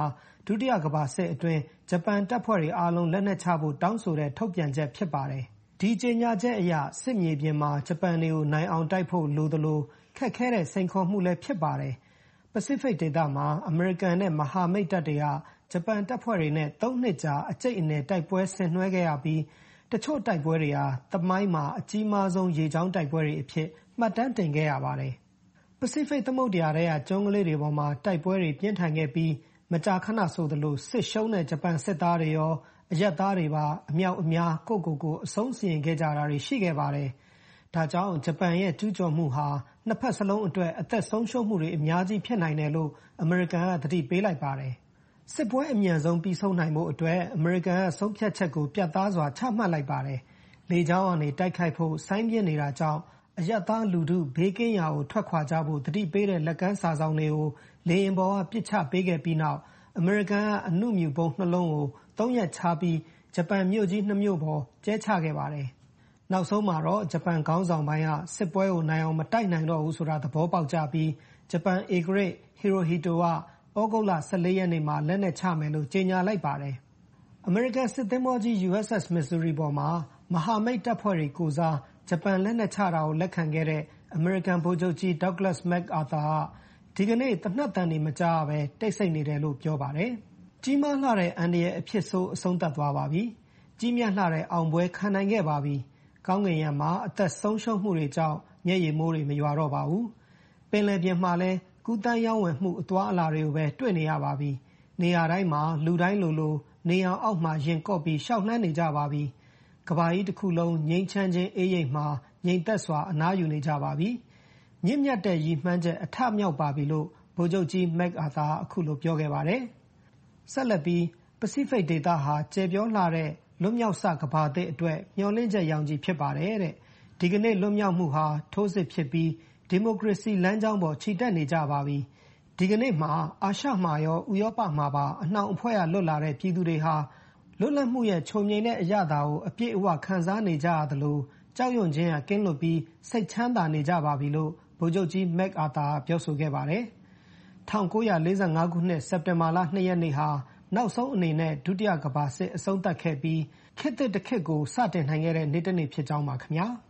ဒုတိယကမ္ဘာစစ်အတွင်းဂျပန်တပ်ဖွဲ့တွေအားလုံးလက်နက်ချဖို့တောင်းဆိုတဲ့ထုတ်ပြန်ချက်ဖြစ်ပါတယ်။ဒီကြေညာချက်အရစစ်မြေပြင်မှာဂျပန်တွေကိုနိုင်အောင်တိုက်ဖို့လိုသလိုခက်ခဲတဲ့စိန်ခေါ်မှုလည်းဖြစ်ပါတယ်။ပစိဖိတ်ဒေသမှာအမေရိကန်နဲ့မဟာမိတ်တပ်တွေကဂျပန်တပ်ဖွဲ့တွေနဲ့3နှစ်ကြာအကြိတ်အနယ်တိုက်ပွဲဆင်နွှဲခဲ့ရပြီးတချို့တိုက်ပွဲတွေဟာသမိုင်းမှာအကြီးမားဆုံးရေကြောင်းတိုက်ပွဲတွေအဖြစ်မှတ်တမ်းတင်ခဲ့ရပါတယ်။ပစိဖိတ်သမုဒ္ဒရာထဲကကျွန်းကလေးတွေပေါ်မှာတိုက်ပွဲတွေပြင်းထန်ခဲ့ပြီးမကြာခဏဆိုသလိုစစ်ရှုံးတဲ့ဂျပန်စစ်သားတွေရောအရပ်သားတွေပါအမြောက်အများကိုယ့်အဆုံးစီရင်ခဲ့ကြတာတွေရှိခဲ့ပါတယ်။ဒါကြောင့်ဂျပန်ရဲ့ကျူးကျော်မှုဟာနှစ်ဖက်စလုံးအတွက်အသက်ဆုံးရှုံးမှုတွေအများကြီးဖြစ်နိုင်တယ်လို့အမေရိကန်ကသတိပေးလိုက်ပါတယ်။စစ်ပွဲအမြန်ဆုံးပြီးဆုံးနိုင်ဖို့အတွက်အမေရိကန်ကဆုံးဖြတ်ချက်ကိုပြတ်သားစွာချမှတ်လိုက်ပါတယ်။လေကြောင်းကနေတိုက်ခိုက်ဖို့ဆိုင်းပြင်းနေတာကြောင့်အရပ်သားလူထုဘေးကင်းရာကိုထွက်ခွာကြဖို့သတိပေးတဲ့လက်ကမ်းစာစောင်တွေကိုလေယာဉ်ပေါ်ကပစ်ချပေးခဲ့ပြီးနောက်အမေရိကန်ကအနုမြူဗုံး2လုံးကို3ရက်ခြားပြီးဂျပန်မြို့ကြီး2မြို့ပေါ်ကျဲချခဲ့ပါတယ်။နောက်ဆုံးမှာတော့ဂျပန်ခေါင်းဆောင်ပိုင်းကစစ်ပွဲကိုနိုင်အောင်မတိုက်နိုင်တော့ဘူးဆိုတာသဘောပေါက်ကြပြီးဂျပန်ဧကရာဇ်ဟီရိုဟီတိုကဩဂုတ်လ14ရက်နေ့မှာလက်နက်ချမယ်လို့ကြေညာလိုက်ပါတယ်။အမေရိကန်စစ်သင်္ဘောကြီး USS Missouri ပေါ်မှာမဟာမိတ်တပ်ဖွဲ့တွေကိုစားဂျပန်လက်နက်ချတာကိုလက်ခံခဲ့တဲ့အမေရိကန်ဗိုလ်ချုပ်ကြီး Douglas MacArthur ကဒီကနေ့သေနတ်သံတွေမကြားရဘဲတိတ်ဆိတ်နေတယ်လို့ပြောပါတယ်။ကြီးမားလှတဲ့အန္တရာယ်အဖြစ်ဆိုးအဆုံးသတ်သွားပါပြီ။ကြီးမြတ်လှတဲ့အောင်ပွဲခံနိုင်ခဲ့ပါပြီ။ကောင်းကင်ယံမှာအသက်ဆုံးရှုံးမှုတွေကြောင့်မျက်ရည်မိုးတွေမရွာတော့ပါဘူး။ပင်လယ်ပြင်မှာလည်းကူးသန်းရောင်းဝယ်မှုအသွားအလာတွေကိုပဲတွေ့နေရပါပြီ။နေရာတိုင်းမှာလူတိုင်းလိုနေအောင်အောက်မှာရင်ကော့ပြီးရှောက်နှမ်းနေကြပါပြီ။ကမ္ဘာကြီးတစ်ခုလုံးငြိမ်းချမ်းခြင်းအေးရိပ်မှာငြိမ်သက်စွာအနားယူနေကြပါပြီ။မြင့်မြတ်တဲ့ရည်မှန်းချက်အထမြောက်ပါပြီလို့ဗိုလ်ချုပ်ကြီး MacArthur အခုလိုပြောခဲ့ပါတယ်။ဆက်လက်ပြီးပစိဖိတ်ဒေသဟာကျယ်ပြောလှတဲ့လွတ်မြောက်စကမ္ဘာသစ်အတွက်မျှော်လင့်ချက်ရောင်ကြီးဖြစ်ပါတယ်တဲ့။ဒီကနေ့လွတ်မြောက်မှုဟာထိုးစစ်ဖြစ်ပြီးဒီမိုကရေစီလမ်းကြောင်းပေါ်ခြိတက်နေကြပါပြီ။ဒီကနေ့မှာအာရှမှာရောဥရောပမှာပါအနှောင်အဖွဲ့ကလွတ်လာတဲ့ပြည်သူတွေဟာလွတ်လပ်မှုရဲ့ချုံငိမ့်တဲ့အရာသာကိုအပြည့်အဝခံစားနေကြရသလိုကြောက်ရွံ့ခြင်းကကင်းလွတ်ပြီးစိတ်ချမ်းသာနေကြပါပြီလို့ဗိုလ်ချုပ်ကြီး MacArthur ပြောဆိုခဲ့ပါတယ်။1945ခုနှစ်စက်တင်ဘာလ2ရက်နေ့ဟာနောက်ဆုံးအနေနဲ့ဒုတိယကမ္ဘာစစ်အဆုံးသတ်ခဲ့ပြီးခေတ်သစ်တစ်ခေတ်ကိုစတင်နိုင်ခဲ့တဲ့နေ့တစ်နေ့ဖြစ်ကြောင်းပါခင်ဗျာ။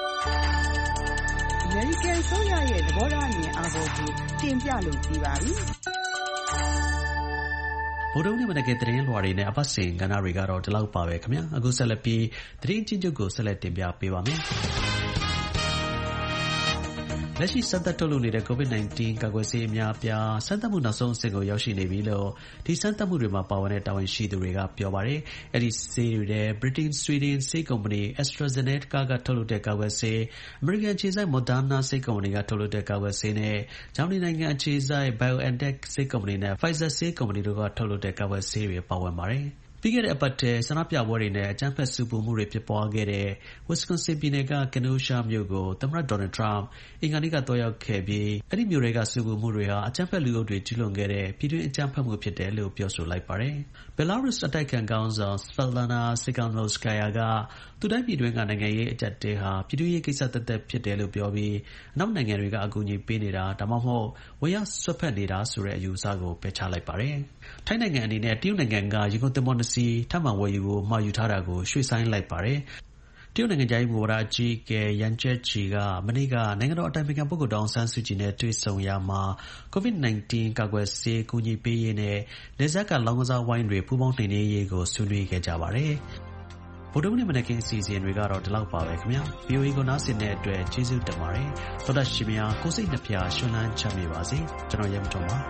အမေရိကန်အစိုးရရဲ့သဘောထားအမြင်အာဘော်ကိုတင်ပြလို့ပြီးပါပြီ။ဗုဒ္ဓနေ့မနက်ခင်းသတင်းလွှာတွေနဲ့အပတ်စဉ်ကဏ္ဍတွေကတော့ဒီလောက်ပါပဲခင်ဗျာအခုဆက်လက်ပြီးသတင်းချင်းချုပ်ကိုဆက်လက်တင်ပြပေးပါမယ်လက်ရှိစမ်းသပ်ထုတ်လုပ်နေတဲ့ COVID-19 ကာကွယ်ဆေးအများအပြားစမ်းသပ်မှုနောက်ဆုံးအဆင့်ကိုရောက်ရှိနေပြီလို့ဒီစမ်းသပ်မှုတွေမှာပါဝင်တဲ့တာဝန်ရှိသူတွေကပြောပါတယ်။အဲဒီဆေးတွေထဲ Britain Sweden ဆေးကုမ္ပဏီ AstraZeneca ကထုတ်လုပ်တဲ့ကာကွယ်ဆေး American အခြေစိုက် Moderna ဆေးကုမ္ပဏီကထုတ်လုပ်တဲ့ကာကွယ်ဆေးနဲ့ဂျာမနီနိုင်ငံအခြေစိုက် BioNTech ဆေးကုမ္ပဏီနဲ့ Pfizer ဆေးကုမ္ပဏီတို့ကထုတ်လုပ်တဲ့ကာကွယ်ဆေးတွေပါဝင်ပါတယ်။ပြီးခဲ့တဲ့အပတ်ထဲဆန္ဒပြပွဲတွေနဲ့အကြမ်းဖက်ဆူပူမှုတွေဖြစ်ပွားခဲ့တဲ့ Wisconsin ပြည်နယ်က Kenosha မြို့ကိုသမ္မတ Donald Trump အင်္ဂါနေ့ကသွားရောက်ခဲ့ပြီးအဲဒီမြို့တွေကဆူပူမှုတွေဟာအကြမ်းဖက်လူအုပ်တွေကျူးလွန်ခဲ့တဲ့ပြည်တွင်းအကြမ်းဖက်မှုဖြစ်တယ်လို့ပြောဆိုလိုက်ပါတယ်။ Belarus အတိုက်အခံခေါင်းဆောင် Svetlana Tsikhanouskaya ကသူတိုင်းပြည်တွင်းကနိုင်ငံရေးအကျပ်အတည်းဟာပြည်တွင်းရေးကိစ္စသက်သက်ဖြစ်တယ်လို့ပြောပြီးအနောက်နိုင်ငံတွေကအကူအညီပေးနေတာဒါမှမဟုတ်ဝင်ရောက်စွက်ဖက်နေတာဆိုတဲ့အယူအဆကိုပယ်ချလိုက်ပါတယ်။ထိုင်းနိုင်ငံအနေနဲ့တရုတ်နိုင်ငံကရေကုန်သင်္ဘော2စီးထပ်မံဝယ်ယူဖို့မှာယူထားတာကိုရွှေ့ဆိုင်းလိုက်ပါတယ်။တရုတ်နိုင်ငံသားရေးမူဝါဒအကြီးအကဲရန်ကျက်ချီကမနေ့ကနိုင်ငံတော်အတိုင်ပင်ခံပုဂ္ဂိုလ်ဒေါ်အောင်ဆန်းစုကြည်နဲ့တွေ့ဆုံရာမှာ COVID-19 ကာကွယ်ဆေးကူညီပေးရေးနဲ့နယ်စပ်ကလောင်းကစားဝိုင်းတွေပူးပေါင်းနှိမ်နင်းရေးကိုဆွေးနွေးခဲ့ကြပါတယ်။ဗုဒ္ဓနေ့မနက်ခင်းအစီအစဉ်တွေကတော့ဒီလောက်ပါပဲခင်ဗျာ VOA ကိုနားဆင်တဲ့အတွက်ကျေးဇူးတင်ပါတယ်သောတာရှင်များကိုစိတ်နှဖျားရှင်လန်းချမ်းမြေပါစေကျွန်တော်ရဲမထုံပါ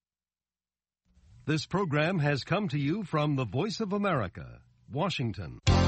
This program has come to you from the Voice of America, Washington.